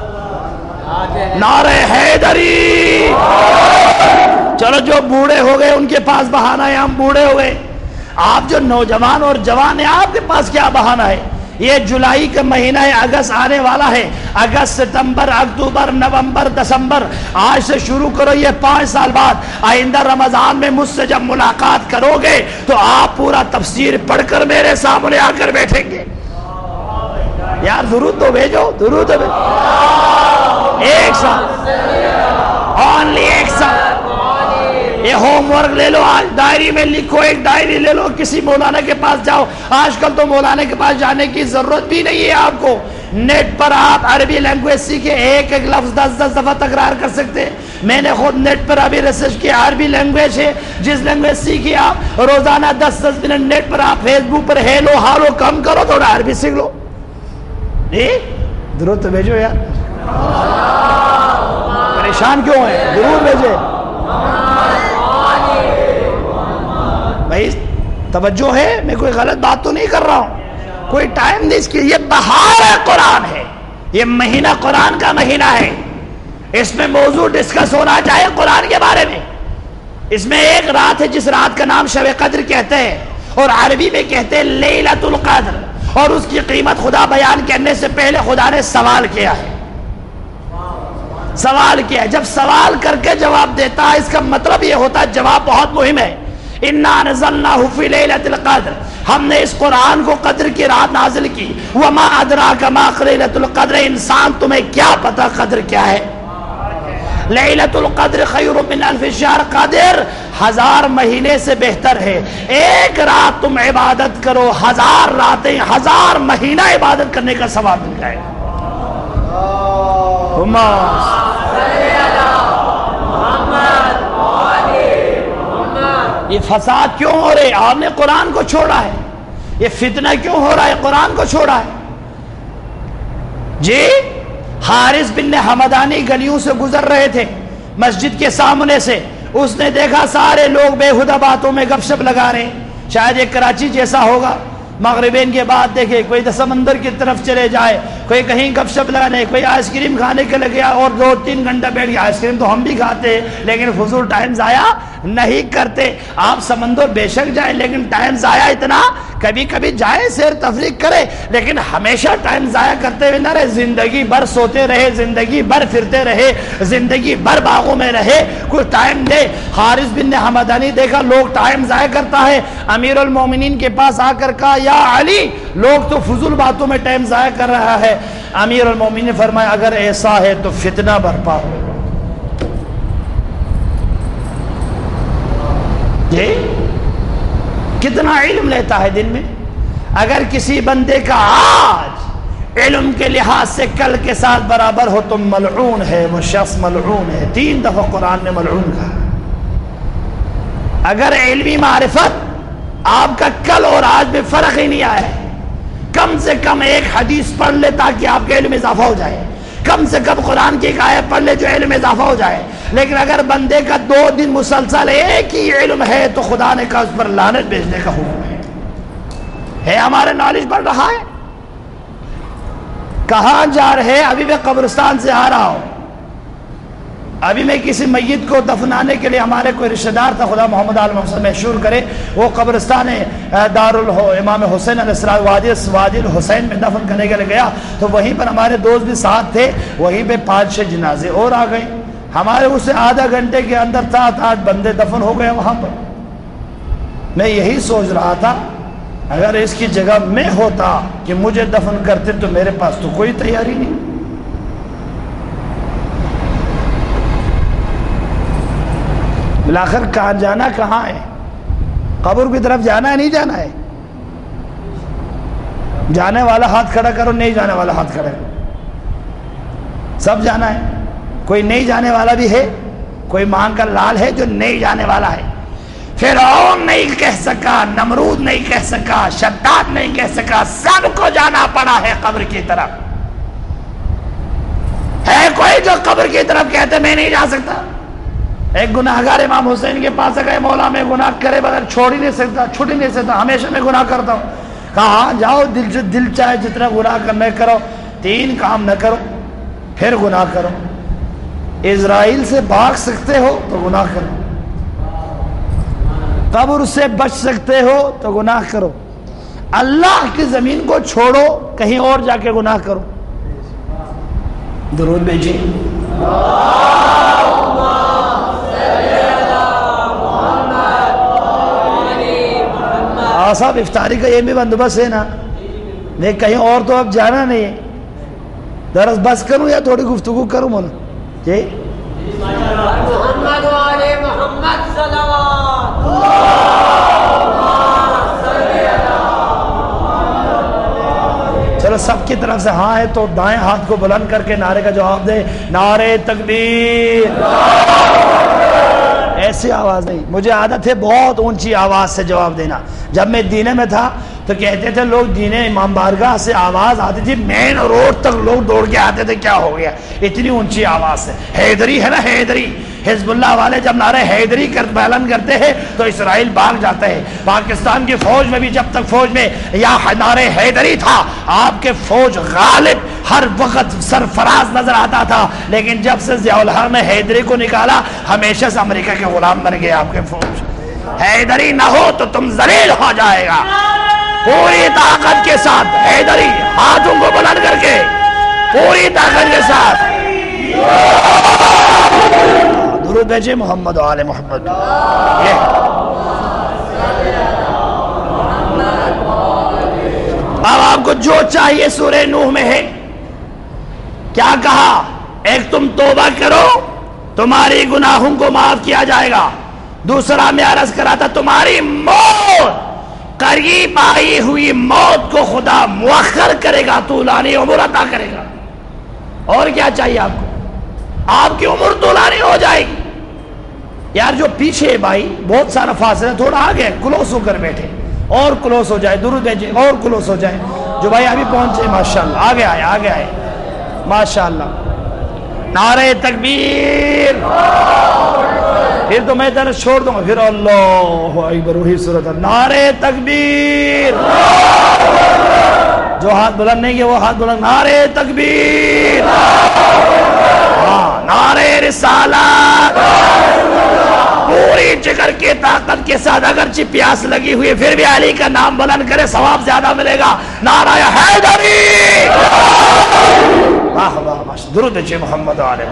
نعرہ حیدری. چلو جو بوڑھے ہو گئے ان کے پاس بہانہ ہے، ہم بوڑھے ہو گئے. آپ جو نوجوان اور جوان ہیں آپ کے پاس کیا بہانہ ہے؟ یہ جولائی کا مہینہ ہے، اگست آنے والا ہے. اگست، ستمبر، اکتوبر، نومبر، دسمبر، آج سے شروع کرو. یہ پانچ سال بعد آئندہ رمضان میں مجھ سے جب ملاقات کرو گے تو آپ پورا تفسیر پڑھ کر میرے سامنے آ کر بیٹھیں گے. یار درود تو بھیجو، درود تو بھیجو. ایک ساتھ اونلی ایک ساتھ یہ ہوم ورک لے لو، آج ڈائری میں لکھو، ایک ڈائری لے لو، کسی مولانا کے پاس جاؤ. آج کل تو مولانا کے پاس جانے کی ضرورت بھی نہیں ہے آپ کو. نیٹ پر آپ عربی لینگویج سیکھے، ایک ایک لفظ دس دس دفعہ تکرار کر سکتے. میں نے خود نیٹ پر ابھی ریسرچ کیا، عربی لینگویج ہے، جس لینگویج سیکھی آپ روزانہ دس دس منٹ نیٹ پر آپ فیس بک پر ہیلو ہالو کم کرو، تھوڑا عربی سیکھ لو. درود تو بھیجو یار، پریشان کیوں ہیں؟ درود بھیجے بھائی. توجہ ہے، میں کوئی غلط بات تو نہیں کر رہا ہوں، کوئی ٹائم نہیں. اس کی یہ بہار ہے، قرآن ہے، یہ مہینہ قرآن کا مہینہ ہے. اس میں موضوع ڈسکس ہونا چاہے قرآن کے بارے میں. اس میں ایک رات ہے جس رات کا نام شب قدر کہتے ہیں اور عربی میں کہتے ہیں لیلۃ القدر. اور اس کی قیمت خدا بیان کرنے سے پہلے خدا نے سوال کیا ہے. سوال کیا ہے. جب سوال کر کے جواب دیتا ہے اس کا مطلب یہ ہوتا ہے جواب بہت مہم ہے. اِنَّا نَزَلْنَاهُ فِي لَيْلَةِ الْقَدْرِ. ہم نے اس قرآن کو قدر کی رات نازل کی. وَمَا أَدْرَاكَ مَا لَيْلَةُ الْقَدْرِ. انسان تمہیں کیا پتا قدر کیا ہے؟ لیلۃ القدر خیر من الف شہر. قدر ہزار مہینے سے بہتر ہے. ایک رات تم عبادت کرو، ہزار راتیں ہزار مہینہ عبادت کرنے کا ثواب مل جائے گا. یہ فساد کیوں ہو رہے؟ آپ نے قرآن کو چھوڑا ہے. یہ فتنہ کیوں ہو رہا ہے؟ قرآن کو چھوڑا ہے. جی حارث بن حمدانی گلیوں سے گزر رہے تھے مسجد کے سامنے سے، اس نے دیکھا سارے لوگ بےہودہ باتوں میں گپ شپ لگا رہے ہیں، شاید یہ کراچی جیسا ہوگا، مغربین کے بعد دیکھے کوئی سمندر کی طرف چلے جائے، کوئی کہیں گپ شپ لگانے، کوئی آئس کریم کھانے کے لگے اور دو تین گھنٹہ بیٹھ گیا۔ آئس کریم تو ہم بھی کھاتے ہیں لیکن فضول ٹائم ضائع نہیں کرتے۔ آپ سمندر بے شک جائیں لیکن ٹائم ضائع اتنا کبھی کبھی جائیں، سیر تفریح کرے، لیکن ہمیشہ ٹائم ضائع کرتے ہوئے نہ رہے۔ زندگی بھر سوتے رہے، زندگی بھر پھرتے رہے، زندگی بھر باغوں میں رہے، کچھ ٹائم دے۔ حارث بن حمدانی دیکھا لوگ ٹائم ضائع کرتا ہے، امیر المومنین کے پاس آ کر کہا یا علی، لوگ تو فضول باتوں میں ٹائم ضائع کر رہا ہے۔ امیر المومنین نے فرمایا اگر ایسا ہے تو فتنہ برپا ہو۔ یہ کتنا علم لیتا ہے دن میں؟ اگر کسی بندے کا آج علم کے لحاظ سے کل کے ساتھ برابر ہو تو ملعون ہے، وہ شخص ملعون ہے۔ تین دفعہ قرآن نے ملعون کہا۔ اگر علمی معرفت آپ کا کل اور آج میں فرق ہی نہیں آیا ہے، کم سے کم ایک حدیث پڑھ لے تاکہ آپ کے علم اضافہ ہو جائے، کم سے کم قرآن کی ایک آیت پڑھ لے جو علم اضافہ ہو جائے۔ لیکن اگر بندے کا دو دن مسلسل ایک ہی علم ہے تو خدا نے کہا اس پر لعنت بھیجنے کا حکم ہے۔ ہے ہمارے نالج بڑھ رہا ہے؟ کہاں جا رہے؟ ابھی میں قبرستان سے آ رہا ہوں، ابھی میں کسی میت کو دفنانے کے لیے، ہمارے کوئی رشتہ دار تھا، خدا محمد عالم حسن مشہور کرے، وہ قبرستان دار امام حسین علیہ السلام وادی وادی الحسین میں دفن کرنے کے لیے گیا، تو وہیں پر ہمارے دوست بھی ساتھ تھے، وہیں پہ پانچ چھ جنازے اور آ گئے۔ ہمارے اس سے آدھا گھنٹے کے اندر سات آٹھ بندے دفن ہو گئے وہاں پر۔ میں یہی سوچ رہا تھا اگر اس کی جگہ میں ہوتا کہ مجھے دفن کرتے تو میرے پاس تو کوئی تیاری نہیں۔ بلاخر کہاں جانا کہاں ہے؟ قبر کی طرف جانا ہے نہیں جانا ہے؟ جانے والا ہاتھ کھڑا کرو، نہیں جانے والا ہاتھ کھڑا کرو۔ سب جانا ہے، کوئی نہیں جانے والا بھی ہے، کوئی مانگ کا لال ہے جو نہیں جانے والا ہے۔ فرعون نہیں کہہ سکا، نمرود نہیں کہہ سکا، شداد نہیں کہہ سکا، سب کو جانا پڑا ہے قبر کی طرف۔ ہے کوئی جو قبر کی طرف کہتے میں نہیں جا سکتا؟ ایک گناہگار امام حسین کے پاس گئے، مولا میں گناہ کرے بغیر چھوڑ ہی نہیں سکتا، چھوٹ ہی نہیں سکتا، ہمیشہ میں گناہ کرتا ہوں۔ کہا ہاں جاؤ، دل جو دل چاہے جتنا گناہ کرنا کرو، تین کام نہ کرو پھر گناہ کرو۔ اسرائیل سے بھاگ سکتے ہو تو گناہ کرو، قبر سے بچ سکتے ہو تو گناہ کرو، اللہ کی زمین کو چھوڑو کہیں اور جا کے گناہ کرو۔ درود بھیجیے۔ صاحب افطاری کا یہ بھی بندوبست ہے نا؟ نہیں کہیں اور تو اب جانا نہیں ہے، درس بس کروں یا تھوڑی گفتگو کروں مولا جی؟ محمد علی محمد صلوات چلو سب کی طرف سے ہاں ہے تو دائیں ہاتھ کو بلند کر کے نعرے کا جواب دے، نعرے تکبیر۔ ایسی آواز نہیں، مجھے عادت ہے بہت اونچی آواز سے جواب دینا۔ جب میں دینے میں تھا تو کہتے تھے لوگ دینے امام بارگاہ سے آواز آتی تھی، مین روڈ تک لوگ دوڑ کے آتے تھے، کیا ہو گیا اتنی اونچی آواز سے؟ حیدری ہے نا، حیدری، حزب اللہ والے جب نعرہ حیدری کر اعلان کرتے ہیں تو اسرائیل بھاگ جاتا ہے۔ پاکستان کی فوج میں بھی جب تک فوج میں یا نعرہ حیدری تھا آپ کے فوج غالب ہر وقت سرفراز نظر آتا تھا، لیکن جب سے ضیاء الحق نے حیدری کو نکالا ہمیشہ سے امریکہ کے غلام بن گئے آپ کے فوج۔ حیدری نہ ہو تو تم ذلیل ہو جائے گا۔ پوری طاقت کے ساتھ حیدری، ہاتھوں کو بلند کر کے پوری طاقت کے ساتھ درود بھیجے محمد و آل محمد۔ اب آپ کو جو چاہیے سورہ نوح میں ہے، کیا کہا؟ ایک تم توبہ کرو تمہاری گناہوں کو معاف کیا جائے گا، دوسرا میں عرض کرا تھا تمہاری موت، قریب آئی ہوئی موت کو خدا مؤخر کرے گا، طولانی عمر عطا کرے گا۔ اور کیا چاہیے آپ کو؟ آپ کی عمر طولانی ہو جائے گی۔ یار جو پیچھے بھائی بہت سارا فاصلہ، تھوڑا آگے کلوس ہو کر بیٹھے، اور کلوس ہو جائے، درود بھیجے اور کلوس ہو جائے۔ جو بھائی ابھی پہنچے ماشاءاللہ، آگے آئے آگے آئے ماشاءاللہ. نعرہ تکبیر. پھر تو میں ادھر چھوڑ دوں گا. پھر اللہ اکبر وہی صورت ہے. نعرہ تکبیر. جو ہاتھ بلند نہیں کیا وہ ہاتھ بلند. نعرہ تکبیر. ہاں نعرہ رسالت. پوری جگر کی طاقت کے ساتھ اگرچہ پیاس لگی ہوئی پھر بھی علی کا نام بلند کرے ثواب زیادہ ملے گا. نعرہ حیدری. واہ واہ واہ. درود جی محمد علیہ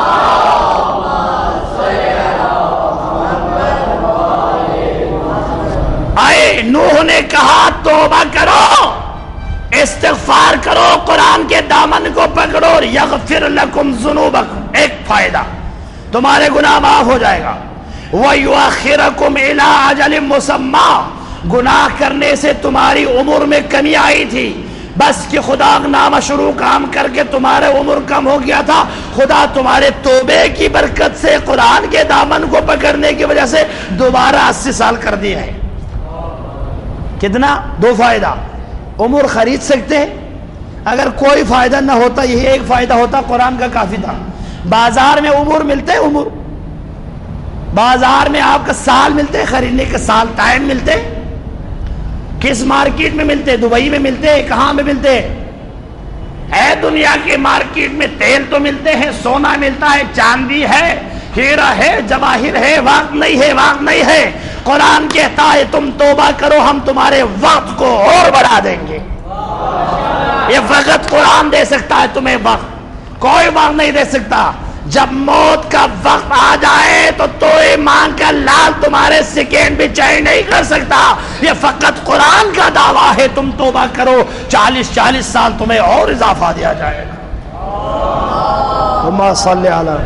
آئے. نوح نے کہا توبہ کرو, استغفار کرو, قرآن کے دامن کو پکڑو. یغفر لکم ذنوبکم. ایک فائدہ, تمہارے گناہ معاف ہو جائے گا. وَيُؤَخِّرَكُمْ إِلَىٰ أَجَلٍ مُّسَمًّى. گناہ کرنے سے تمہاری عمر میں کمی آئی تھی, بس کہ خدا نامشروع کام کر کے تمہارے عمر کم ہو گیا تھا. خدا تمہارے توبے کی برکت سے قرآن کے دامن کو پکڑنے کی وجہ سے دوبارہ اسی سال کر دیا ہے. کتنا؟ دو فائدہ. عمر خرید سکتے ہیں, اگر کوئی فائدہ نہ ہوتا یہی ایک فائدہ ہوتا قرآن کا کافی تھا. بازار میں عمر ملتے, عمر بازار میں آپ کا سال ملتے, خریدنے کے سال ٹائم ملتے. کس مارکیٹ میں ملتے؟ دبئی میں ملتے. کہاں میں ملتے؟ ہے دنیا کے مارکیٹ میں. تیل تو ملتے ہیں, سونا ملتا ہے, چاندی ہے, ہیرا ہے, جواہر ہے. وقت نہیں ہے, وقت نہیں ہے. قرآن کہتا ہے تم توبہ کرو, ہم تمہارے وقت کو اور بڑھا دیں گے. یہ وقت قرآن دے سکتا ہے تمہیں, وقت کوئی وقت نہیں دے سکتا. جب موت کا وقت آ جائے تو توئے مانگ کا لال تمہارے سیکنڈ بھی چین نہیں کر سکتا. یہ فقط قرآن کا دعویٰ ہے تم توبہ کرو, چالیس چالیس سال تمہیں اور اضافہ دیا جائے گا. اللہم صلی علی.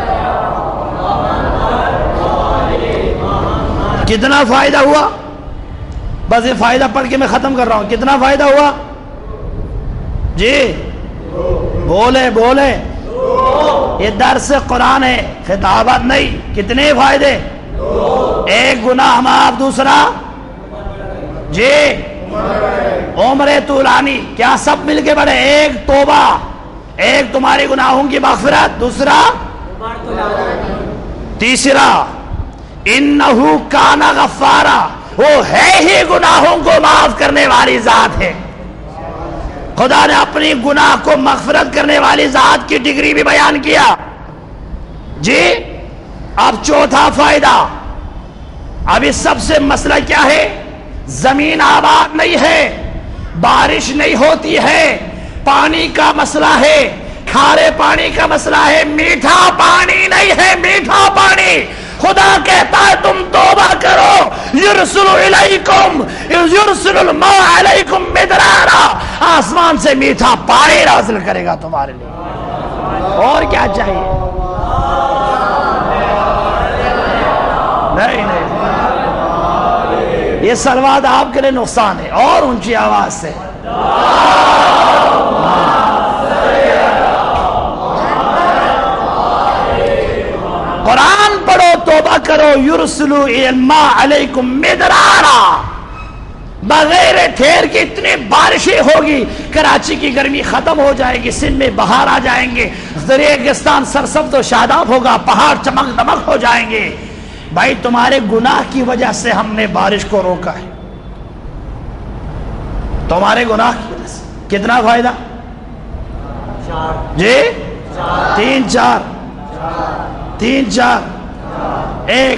کتنا فائدہ ہوا؟ بس یہ فائدہ پڑھ کے میں ختم کر رہا ہوں. کتنا فائدہ ہوا جی؟ بولے بولے. یہ درس قرآن ہے, خطابت نہیں. کتنے فائدے؟ ایک گناہ معاف, دوسرا جی عمر طولانی. کیا سب مل کے بڑھے؟ ایک توبہ, ایک تمہاری گناہوں کی مغفرت, دوسرا تیسرا انہو کان غفارا. وہ ہے ہی گناہوں کو معاف کرنے والی ذات ہے. خدا نے اپنی گناہ کو مغفرت کرنے والی ذات کی ڈگری بھی بیان کیا جی. اب چوتھا فائدہ. اب اس سب سے مسئلہ کیا ہے؟ زمین آباد نہیں ہے, بارش نہیں ہوتی ہے, پانی کا مسئلہ ہے, کھارے پانی کا مسئلہ ہے, میٹھا پانی نہیں ہے, میٹھا پانی. خدا کہتا ہے تم توبہ کرو. یرسل الیکم یرسل الماء علیکم مدرارا. آسمان سے میٹھا پانی نازل کرے گا تمہارے لیے. اور کیا چاہیے؟ نہیں نہیں, یہ سلوات آپ کے لیے نقصان ہے. اور اونچی آواز سے قرآن پڑھو, توبہ کرو. یرسلو الماء علیکم مدرارا. بغیر ٹھیر کے اتنی بارشیں ہوگی, کراچی کی گرمی ختم ہو جائے گی, سندھ میں بہار آ جائیں گے, ریگستان سرسبز و شاداب ہوگا, پہاڑ چمک دمک ہو جائیں گے. بھائی تمہارے گناہ کی وجہ سے ہم نے بارش کو روکا ہے, تمہارے گناہ کی وجہ سے. کتنا فائدہ جی؟ تین چار تین چار ایک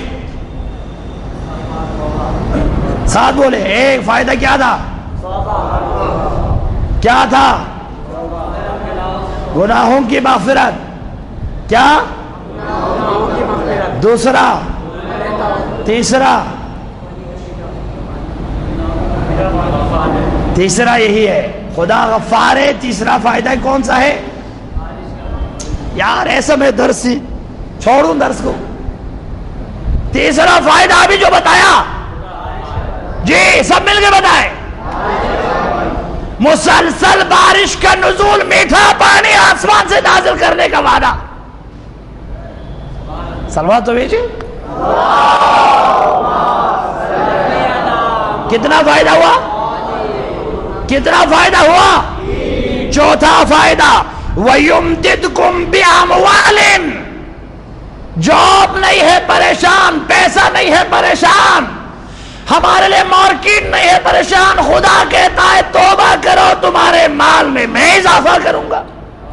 ساتھ بولے. ایک فائدہ کیا تھا؟ کیا تھا؟ گناہوں کی مغفرت. کیا دوسرا؟ تیسرا تیسرا یہی ہے, خدا غفار ہے. تیسرا فائدہ کون سا ہے یار؟ ایسا میں درس ہی چھوڑوں درس کو. تیسرا فائدہ ابھی جو بتایا جی, سب مل کے بتائے. مسلسل بارش کا نزول, میٹھا پانی آسمان سے نازل کرنے کا وعدہ. سلوات تو بھیجی. کتنا فائدہ ہوا؟ کتنا فائدہ ہوا؟ چوتھا فائدہ وَيُمْدِدْكُمْ بِأَمْوَالٍ، جاب نہیں ہے پریشان، پیسہ نہیں ہے پریشان، ہمارے لیے مارکیٹ نہیں ہے پریشان، خدا کہتا ہے توبہ کرو تمہارے مال میں میں اضافہ کروں گا۔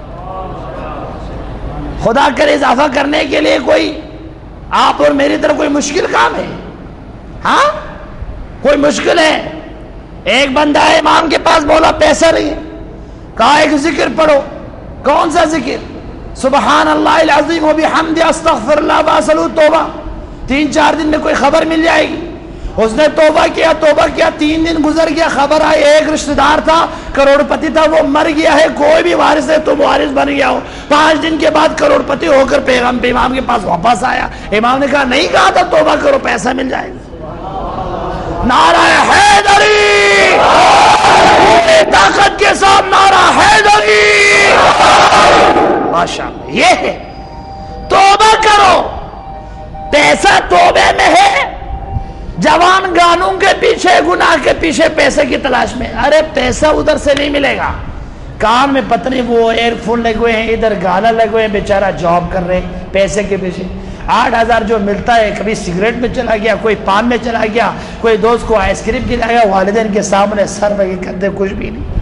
خدا کرے اضافہ کرنے کے لیے کوئی آپ اور میری طرف کوئی مشکل کام ہے؟ ہاں کوئی مشکل ہے؟ ایک بندہ ہے امام کے پاس، بولا پیسہ نہیں ہے، کہا ایک ذکر پڑھو۔ کون سا ذکر؟ سبحان اللہ العظیم و بحمد استغفر اللہ واسلو توبہ، تین چار دن میں کوئی خبر مل جائے گی۔ اس نے توبہ کیا توبہ کیا تین دن گزر گیا، خبر آئی ایک رشتہ دار تھا کروڑ پتی تھا وہ مر گیا ہے، کوئی بھی وارث ہے تو وارث بن گیا ہو۔ پانچ دن کے بعد کروڑ پتی ہو کر پیغام پہ امام کے پاس واپس آیا۔ امام نے کہا نہیں کہا تھا توبہ کرو پیسہ مل جائے گا؟ نعرہ حیدری، طاقت کے ساتھ نعرہ حیدری، ماشاءاللہ۔ یہ ہے توبہ کرو، پیسہ توبے میں ہے۔ جوان گانوں کے پیچھے، گناہ کے پیچھے، پیسے کی تلاش میں، ارے پیسہ ادھر سے نہیں ملے گا۔ کان میں پتہ نہیں وہ ایئر فون لگے ہوئے ہیں، ادھر گانا لگے ہوئے ہیں، بیچارہ جاب کر رہے ہیں پیسے کے پیچھے۔ آٹھ ہزار جو ملتا ہے کبھی سگریٹ میں چلا گیا، کوئی پان میں چلا گیا، کوئی دوست کو آئس کریم کھلا گیا، والدین کے سامنے سر بگی کرتے کچھ بھی نہیں۔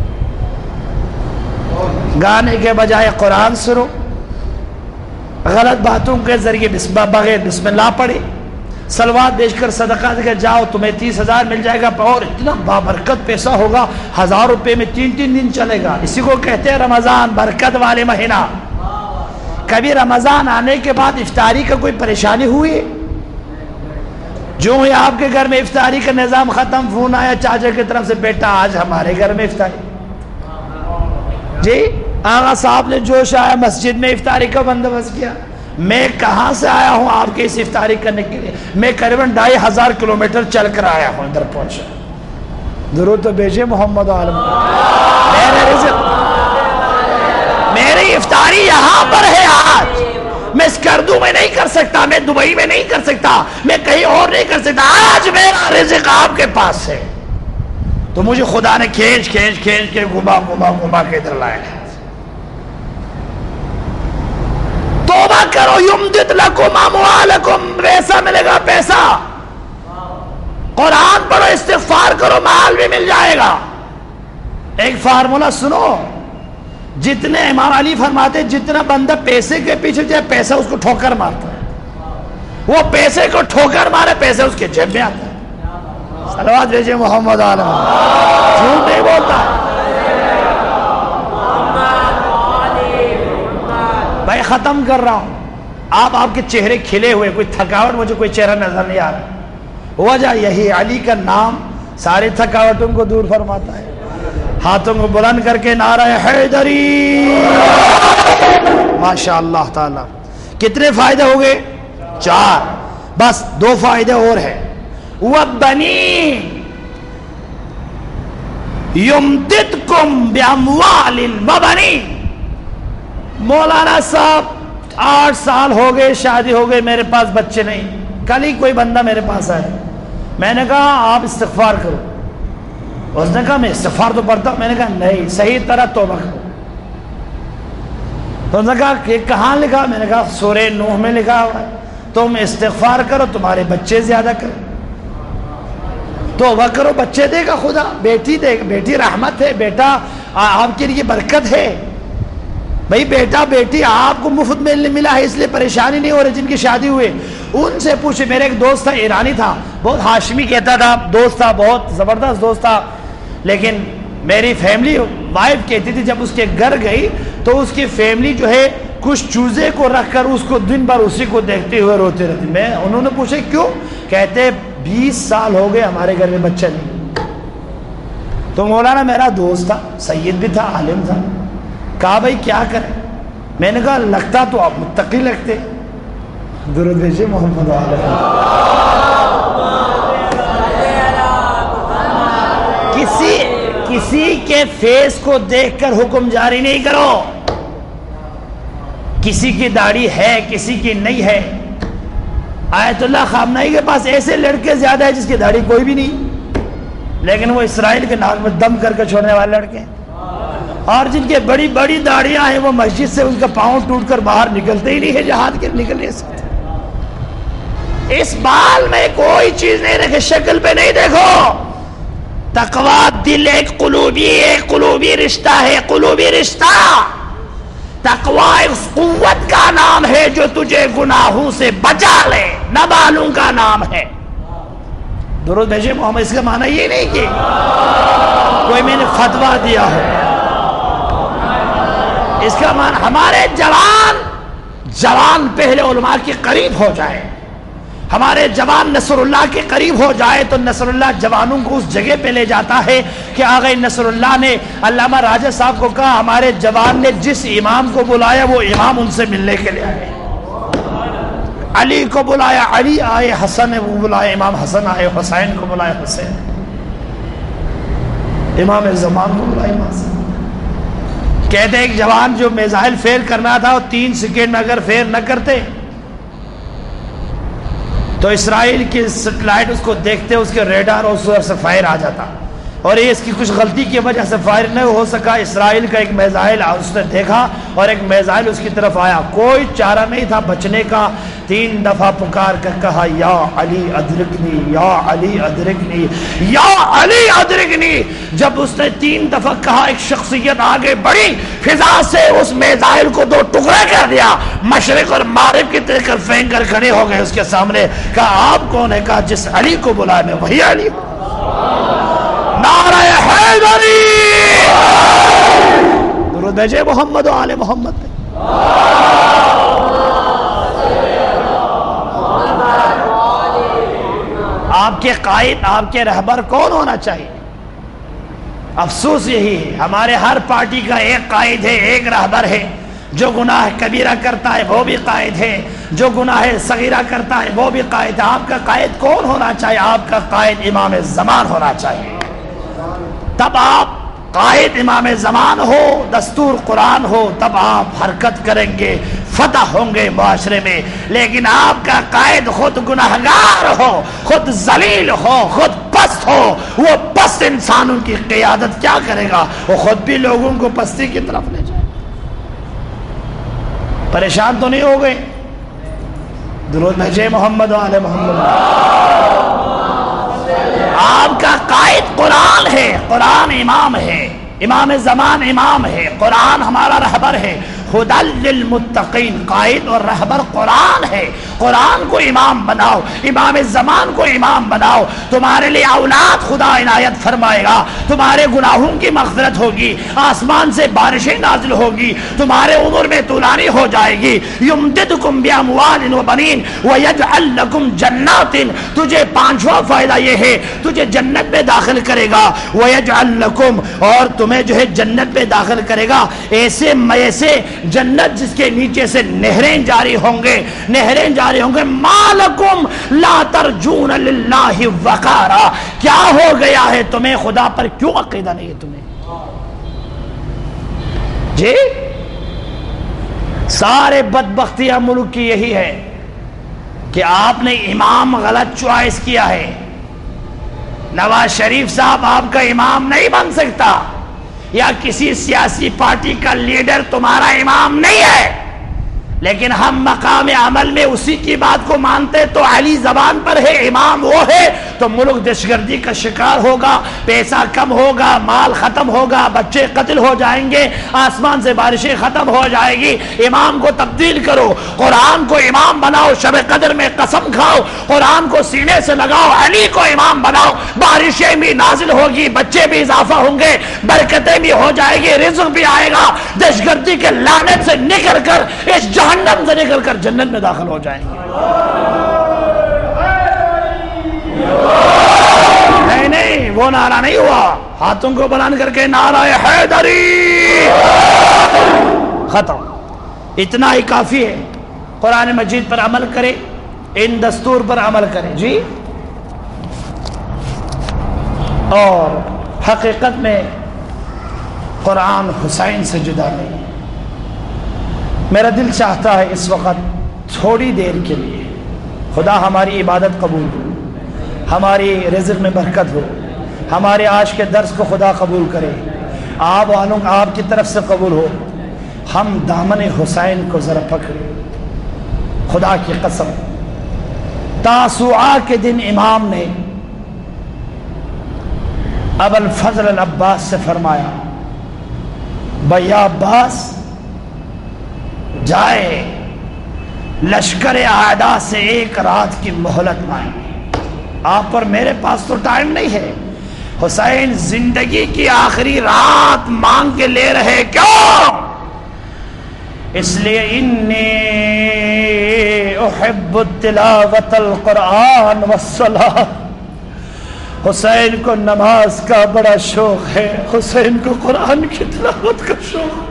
گانے کے بجائے قرآن سنو، غلط باتوں کے ذریعے بغیر بسم اللہ پڑھے، سلوات بیچ کر صدقہ دے کر جاؤ، تمہیں تیس ہزار مل جائے گا اور اتنا بابرکت پیسہ ہوگا، ہزار روپے میں تین تین دن چلے گا۔ اسی کو کہتے ہیں رمضان، برکت والے مہینہ۔ کبھی رمضان آنے کے بعد افطاری کا کوئی پریشانی ہوئی؟ جو ہی آپ کے گھر میں افطاری کا نظام ختم، فون آیا چاچا کی طرف سے، بیٹا آج ہمارے گھر میں افطاری۔ جی آغا صاحب نے جوش آیا، مسجد میں افطاری کا بندوبست کیا۔ میں کہاں سے آیا ہوں آپ کے اس افطاری کرنے کے لیے؟ میں قریباً ڈھائی ہزار کلومیٹر چل کر آیا ہوں، ادھر پہنچا۔ درود تو بھیجے محمد عالم۔ میرے رزق، میری افطاری یہاں پر ہے آج۔ میں اسکردو میں نہیں کر سکتا، میں دبئی میں نہیں کر سکتا، میں کہیں اور نہیں کر سکتا، آج میرا رزق آپ کے پاس ہے۔ تو مجھے خدا نے کھینچ کھینچ کھینچ کے گھما گھما گھما کے ادھر لایا ہے۔ توبہ کرو، یمدد لکم اموالکم، پیسہ ملے گا پیسہ۔ قرآن پڑھو، استغفار کرو، مال بھی مل جائے گا۔ ایک فارمولا سنو، جتنے امام علی فرماتے جتنا بندہ پیسے کے پیچھے جائے پیسہ اس کو ٹھوکر مارتا ہے، وہ پیسے کو ٹھوکر مارے پیسے اس کے جیب میں آتا ہے۔ صلوات بھیجے محمد عالم، جھوٹ نہیں بولتا بھائی۔ ختم کر رہا ہوں، آپ آپ کے چہرے کھلے ہوئے، کوئی تھکاوٹ مجھے کوئی چہرہ نظر نہیں آ رہا۔ وجہ یہی، علی کا نام ساری تھکاوٹوں کو دور فرماتا ہے۔ ہاتھوں کو بلند کر کے نعرہ حیدری، ماشاء اللہ تعالی۔ کتنے فائدے ہو گئے؟ چار، بس دو فائدے اور ہیں۔ وَبَنِينَ يُمْدِدْكُمْ بِأَمْوَالٍ وَبَنِينَ۔ مولانا صاحب آٹھ سال ہو گئے شادی ہو گئے، میرے پاس بچے نہیں۔ کل ہی کوئی بندہ میرے پاس آیا، میں نے کہا آپ استغفار کرو۔ اس نے کہا میں استغفار تو پڑھتا ہوں۔ میں نے کہا نہیں، صحیح طرح توبہ کرو۔ تو اس نے کہا کہ کہاں لکھا؟ میں نے کہا سورہ نوح میں لکھا ہوا ہے، تم استغفار کرو تمہارے بچے زیادہ کرو، توبہ کرو بچے دے گا خدا، بیٹی دے گا، بیٹی رحمت ہے، بیٹا آپ کے لیے برکت ہے۔ بھائی بیٹا بیٹی آپ کو مفت میں ملا ہے، اس لیے پریشانی نہیں ہو رہی۔ جن کی شادی ہوئے ان سے پوچھے، میرے ایک دوست تھا ایرانی تھا، بہت ہاشمی کہتا تھا، دوست تھا، بہت زبردست دوست تھا، لیکن میری فیملی وائف کہتی تھی جب اس کے گھر گئی تو اس کی فیملی جو ہے کچھ چوزے کو رکھ کر اس کو دن بھر اسی کو دیکھتے ہوئے روتے رہتے۔ میں انہوں نے پوچھے کیوں؟ کہتے بیس سال ہو گئے ہمارے گھر میں بچہ نہیں۔ تو مولانا میرا دوست تھا، سید بھی تھا، عالم تھا۔ کہا بھائی کیا کریں؟ میں نے کہا لگتا تو آپ متقی لگتے۔ درود بھیجے محمد علیہ۔ کسی کسی کے فیس کو دیکھ کر حکم جاری نہیں کرو۔ کسی کی داڑھی ہے کسی کی نہیں ہے۔ آیت اللہ خامنائی کے پاس ایسے لڑکے زیادہ ہیں جس کی داڑھی کوئی بھی نہیں، لیکن وہ اسرائیل کے ناک میں دم کر کے چھوڑنے والے لڑکے ہیں۔ اور جن کے بڑی بڑی داڑیاں ہیں وہ مسجد سے ان کا پاؤں ٹوٹ کر باہر نکلتے ہی نہیں ہے، جہاد کے نکل نہیں سکتے۔ اس بال میں کوئی چیز نہیں رکھے، شکل پہ نہیں دیکھو۔ تقویٰ دل ایک قلوبی ایک قلوبی رشتہ ہے، قلوبی رشتہ۔ تقویٰ اس قوت کا نام ہے جو تجھے گناہوں سے بچا لے، نہ بالوں کا نام ہے۔ درود بھیجے محمد، اس کا معنی یہ نہیں کہ کوئی میں نے فتویٰ دیا ہو، اس کا معنی ہمارے جوان جوان پہلے علماء کے قریب ہو جائے، ہمارے جوان نصر اللہ کے قریب ہو جائے تو نصر اللہ جوانوں کو اس جگہ پہ لے جاتا ہے کہ آغا نصر اللہ نے علامہ راجہ صاحب کو کہا ہمارے جوان نے جس امام کو بلایا وہ امام ان سے ملنے کے لیے آئے، علی کو بلایا علی آئے، حسن وہ بلایا امام حسن آئے، حسین کو بلایا حسین، امام زمان کو بلایا امام حسن۔ کہتے ایک جوان جو میزائل فیل کرنا تھا وہ تین سیکنڈ میں اگر فیل نہ کرتے تو اسرائیل کی سیٹلائٹ اس کو دیکھتے اس کے ریڈار اور اس سے فائر آ جاتا، اور یہ اس کی کچھ غلطی کی وجہ سے فائر نہیں ہو سکا۔ اسرائیل کا ایک میزائل اس نے دیکھا اور ایک میزائل اس کی طرف آیا، کوئی چارہ نہیں تھا بچنے کا، تین دفعہ پکار کر کہا یا علی ادرکنی یا علی ادرکنی یا علی ادرکنی۔ جب اس نے تین دفعہ کہا ایک شخصیت آگے بڑھی، فضا سے اس میزائل کو دو ٹکڑے کر دیا، مشرق اور مغرب کی طرف پھینک کر کھڑے ہو گئے اس کے سامنے۔ کہا آپ کون ہے؟ کہا جس علی کو بلایا میں وہی علی ہوں۔ نعرہ حیدری، درود بھیجے محمد و آل محمد۔ آپ کے قائد آپ کے رہبر کون ہونا چاہیے؟ افسوس یہی ہے ہمارے ہر پارٹی کا ایک قائد ہے، ایک رہبر ہے، جو گناہ کبیرہ کرتا ہے وہ بھی قائد ہے، جو گناہ صغیرہ کرتا ہے وہ بھی قائد ہے۔ آپ کا قائد کون ہونا چاہیے؟ آپ کا قائد امام زمان ہونا چاہیے۔ تب آپ قائد امام زمان ہو، دستور قرآن ہو، تب آپ حرکت کریں گے، فتح ہوں گے معاشرے میں۔ لیکن آپ کا قائد خود گناہگار ہو، خود ذلیل ہو، خود پست ہو، وہ پست انسانوں کی قیادت کیا کرے گا؟ وہ خود بھی لوگوں کو پستی کی طرف لے جائے۔ پریشان تو نہیں ہو گئے؟ درود بھیجے محمد و آل محمد۔ آپ کا قائد قرآن ہے، قرآن امام ہے، امام زمان امام ہے، قرآن ہمارا رہبر ہے۔ ہدی للمتقین، قائد اور رہبر قرآن ہے، قرآن کو امام بناؤ، امام زمان کو امام بناؤ۔ تمہارے لیے اولاد خدا عنایت فرمائے گا، تمہارے گناہوں کی مغفرت ہوگی، آسمان سے بارشیں نازل ہوگی، تمہارے عمر میں طولانی ہو جائے گی۔ یمددکم باموال وبنین ویجعل لکم جنات، تجھے پانچواں فائدہ یہ ہے تجھے جنت میں داخل کرے گا، ویجعل لکم، اور تمہیں جو ہے جنت میں داخل کرے گا ایسے ایسے جنت جس کے نیچے سے نہریں جاری ہوں گے، نہریں جاری ہوں گے۔ مالکم لا ترجون للہ وقارا، کیا ہو گیا ہے تمہیں؟ خدا پر کیوں عقیدہ نہیں ہے تمہیں؟ جی سارے بدبختیاں ملک کی یہی ہے کہ آپ نے امام غلط چوائس کیا ہے۔ نواز شریف صاحب آپ کا امام نہیں بن سکتا، یا کسی سیاسی پارٹی کا لیڈر تمہارا امام نہیں ہے، لیکن ہم مقام عمل میں اسی کی بات کو مانتے تو علی زبان پر ہے، امام وہ ہے، تو ملک دہشتگردی کا شکار ہوگا، پیسہ کم ہوگا، مال ختم ہوگا، بچے قتل ہو جائیں گے، آسمان سے بارشیں ختم ہو جائے گی۔ امام کو تبدیل کرو، قرآن کو امام بناؤ، شب قدر میں قسم کھاؤ، قرآن کو سینے سے لگاؤ، علی کو امام بناؤ، بارشیں بھی نازل ہوگی، بچے بھی اضافہ ہوں گے، برکتیں بھی ہو جائے گی، رزق بھی آئے گا، دہشتگردی کے لعنت سے نکل کر اس جہنم سے نکل کر جنت میں داخل ہو جائیں گے۔ نہیں نہیں وہ نعرہ نہیں ہوا، ہاتھوں کو بلند کر کے نعرہ حیدری، ختم، اتنا ہی کافی ہے۔ قرآن مجید پر عمل کرے، ان دستور پر عمل کرے جی۔ اور حقیقت میں قرآن حسین سے جدا نہیں۔ میرا دل چاہتا ہے اس وقت تھوڑی دیر کے لیے خدا ہماری عبادت قبول ہو، ہماری رزق میں برکت ہو، ہمارے آج کے درس کو خدا قبول کرے، آپ والوں آپ کی طرف سے قبول ہو. ہم دامن حسین کو ذرا پکڑیں. خدا کی قسم تاسوعا کے دن امام نے ابو الفضل العباس سے فرمایا بھیا عباس جائے لشکر اعداء سے ایک رات کی مہلت مانگے. آپ پر میرے پاس تو ٹائم نہیں ہے. حسین زندگی کی آخری رات مانگ کے لے رہے کیوں؟ اس لیے انی احب تلاوت القرآن والصلاۃ. حسین کو نماز کا بڑا شوق ہے، حسین کو قرآن کی تلاوت کا شوق.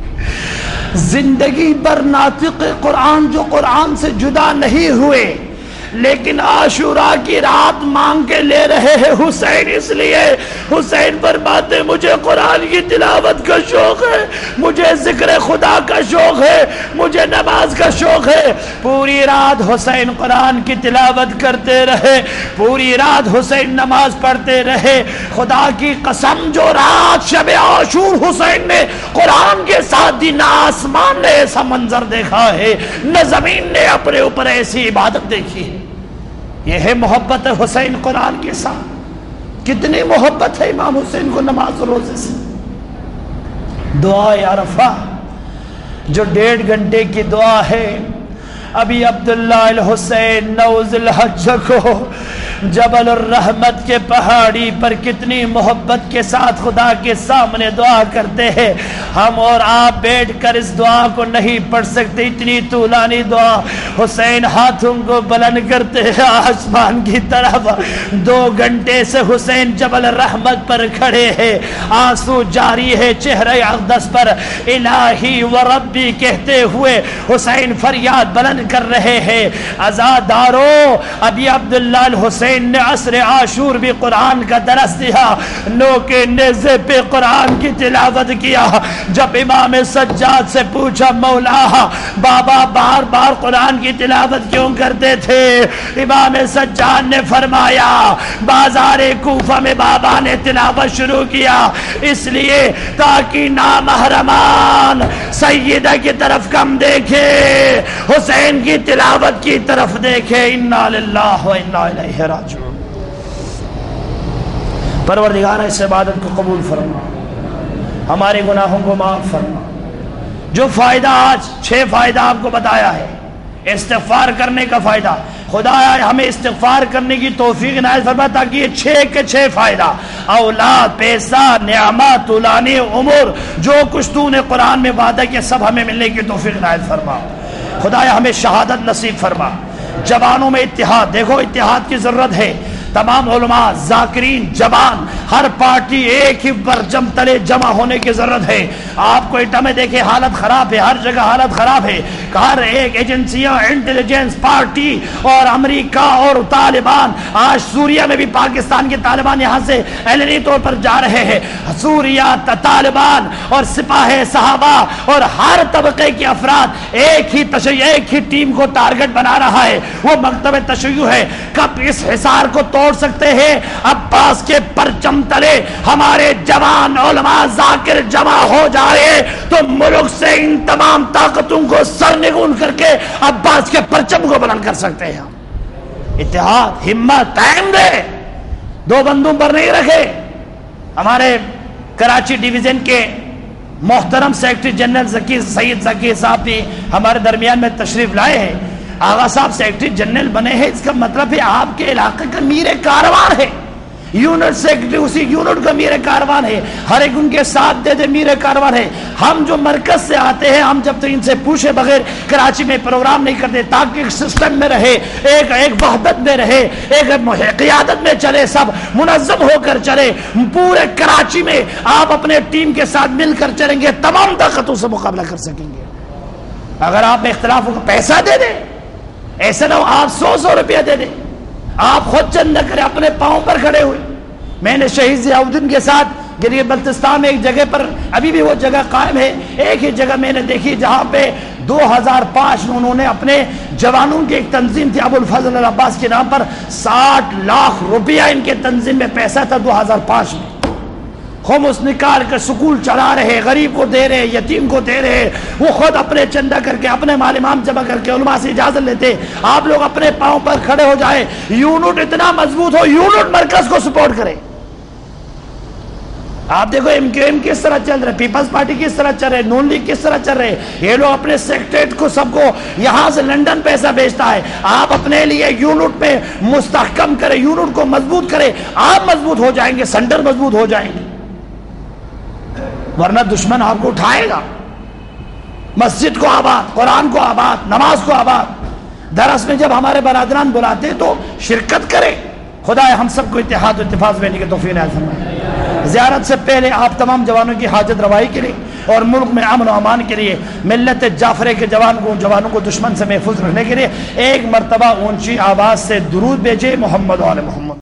زندگی بھر ناطق قرآن جو قرآن سے جدا نہیں ہوئے لیکن عاشوراء کی رات مانگ کے لے رہے ہیں حسین. اس لیے حسین فرماتے مجھے قرآن کی تلاوت کا شوق ہے، مجھے ذکر خدا کا شوق ہے، مجھے نماز کا شوق ہے. پوری رات حسین قرآن کی تلاوت کرتے رہے، پوری رات حسین نماز پڑھتے رہے. خدا کی قسم جو رات شب عاشور حسین نے قرآن کے ساتھ دی، نہ آسمان نے ایسا منظر دیکھا ہے نہ زمین نے اپنے اوپر ایسی عبادت دیکھی ہے. یہ ہے محبت حسین قرآن کے ساتھ. کتنی محبت ہے امام حسین کو نماز روزے سے. دعا عرفہ جو ڈیڑھ گھنٹے کی دعا ہے، ابھی عبداللہ الحسین نوز الحج کو جبل الرحمت کے پہاڑی پر کتنی محبت کے ساتھ خدا کے سامنے دعا کرتے ہیں. ہم اور آپ بیٹھ کر اس دعا کو نہیں پڑھ سکتے، اتنی طولانی دعا. حسین ہاتھوں کو بلند کرتے ہیں آسمان کی طرف. دو گھنٹے سے حسین جبل الرحمت پر کھڑے ہیں، آنسو جاری ہے چہرہ اقدس پر. الہی و ربی کہتے ہوئے حسین فریاد بلند کر رہے ہیں. عزادارو ابھی عبداللہ الحسین نے عصر عاشور بھی قرآن کا درس دیا، نو کے نیزے پہ قرآن کی تلاوت کیا. جب امام سجاد سے پوچھا مولا بابا بار بار قرآن کی تلاوت کیوں کرتے تھے، امام سجاد نے فرمایا بازار کوفہ میں بابا نے تلاوت شروع کیا اس لیے تاکہ نامحرمان سیدہ کی طرف کم دیکھے، حسین کی تلاوت کی طرف دیکھے. انا للہ و انا الیہ راجعون. پروردگار اس عبادت کو قبول فرما، ہمارے گناہوں کو معاف فرما. جو فائدہ آج چھ فائدہ آپ کو بتایا ہے، استغفار کرنے کا فائدہ، خدا ہمیں استغفار کرنے کی توفیق عنایت فرما تاکہ یہ چھ کے چھ فائدہ، اولاد، پیسہ، نعمت، طولانی عمر، جو کچھ تو نے قرآن میں وعدہ کیا سب ہمیں ملنے کی توفیق عنایت فرما. خدایا ہمیں شہادت نصیب فرما. جوانوں میں اتحاد، دیکھو اتحاد کی ضرورت ہے. تمام علماء، ذاکرین، جوان، ہر پارٹی ایک ہی پرچم تلے جمع ہونے کی ضرورت ہے. آپ کو ایٹا میں دیکھیں حالت خراب ہے، ہر جگہ حالت خراب ہے. ہر ایک ایجنسیاں، انٹیلیجنس پارٹی اور امریکہ اور طالبان، آج سوریہ میں بھی پاکستان کے طالبان یہاں سے اعلانی طور پر جا رہے ہیں. سوریہ، طالبان اور سپاہ صحابہ اور ہر طبقے کے افراد ایک ہی تشیع، ایک ہی ٹیم کو ٹارگٹ بنا رہا ہے، وہ مکتب تشیع ہے. کب اس حصار کو توڑ سکتے ہیں؟ عباس کے پرچم تلے ہمارے جوان علماء ذاکر جمع ہو جائے تو ملک سے ان تمام طاقتوں کو سرنگون کر کے عباس کے پرچم کو بلند کر سکتے ہیں. اتحاد، ہمت، ٹائم دے، دو بندوں پر نہیں رکھے. ہمارے کراچی ڈویژن کے محترم سیکرٹری جنرل ذکی سید ذکی صاحب بھی ہمارے درمیان میں تشریف لائے ہیں. آغا صاحب سیکرٹری جنرل بنے ہیں، اس کا مطلب ہے آپ کے علاقے کا میر کاروان ہے. یونٹ سیکرٹری اسی یونٹ کا میر کاروان ہے، ہر ایک ان کے ساتھ دے دے میر کاروان ہے. ہم جو مرکز سے آتے ہیں، ہم جب تک ان سے پوچھے بغیر کراچی میں پروگرام نہیں کرتے تاکہ ایک سسٹم میں رہے، ایک ایک وحدت میں رہے، ایک قیادت میں چلے، سب منظم ہو کر چلے. پورے کراچی میں آپ اپنے ٹیم کے ساتھ مل کر چلیں گے، تمام طاقتوں سے مقابلہ کر سکیں گے. اگر آپ میں اختلاف ہو پیسہ دے دیں، ایسا نہ ہو آپ سو سو روپیہ دے دیں، آپ خود چند نہ کریں، اپنے پاؤں پر کھڑے ہوئے. میں نے شہید ضیاء الدین کے ساتھ گریہ بلتستان میں ایک جگہ پر، ابھی بھی وہ جگہ قائم ہے، ایک ہی جگہ میں نے دیکھی جہاں پہ دو ہزار پانچ میں انہوں نے اپنے جوانوں کی ایک تنظیم تھی ابو الفضل العباس کے نام پر، ساٹھ لاکھ روپیہ ان کے تنظیم میں پیسہ تھا دو ہزار پانچ میں. خمس نکال کے سکول چلا رہے، غریب کو دے رہے، یتیم کو دے رہے، وہ خود اپنے چندہ کر کے اپنے مال امام جمع کر کے علماء سے اجازت لیتے، آپ لوگ اپنے پاؤں پر کھڑے ہو جائے، یونٹ اتنا مضبوط ہو، یونٹ مرکز کو سپورٹ کرے۔ آپ دیکھو ایم کیو ایم کس طرح چل رہے، پیپلز پارٹی کس طرح چل رہے، نون لیگ کس طرح چل رہے، یہ لوگ اپنے سیکٹریٹ کو سب کو یہاں سے لنڈن پیسہ بیچتا ہے، آپ اپنے لیے یونٹ میں مستحکم کرے، یونٹ کو مضبوط کرے، آپ مضبوط ہو جائیں گے، سنٹر مضبوط ہو جائیں گے، ورنہ دشمن آپ کو اٹھائے گا۔ مسجد کو آباد، قرآن کو آباد، نماز کو آباد، درس میں جب ہمارے برادران بلاتے تو شرکت کرے۔ خدا ہم سب کو اتحاد و اتفاق دینے کے توفیق نصیب فرمائے۔ زیارت سے پہلے آپ تمام جوانوں کی حاجت روائی کے لیے اور ملک میں امن و امان کے لیے، ملت جعفرے کے جوان کو جوانوں کو دشمن سے محفوظ رکھنے کے لیے ایک مرتبہ اونچی آواز سے درود بھیجے، محمد و آل محمد۔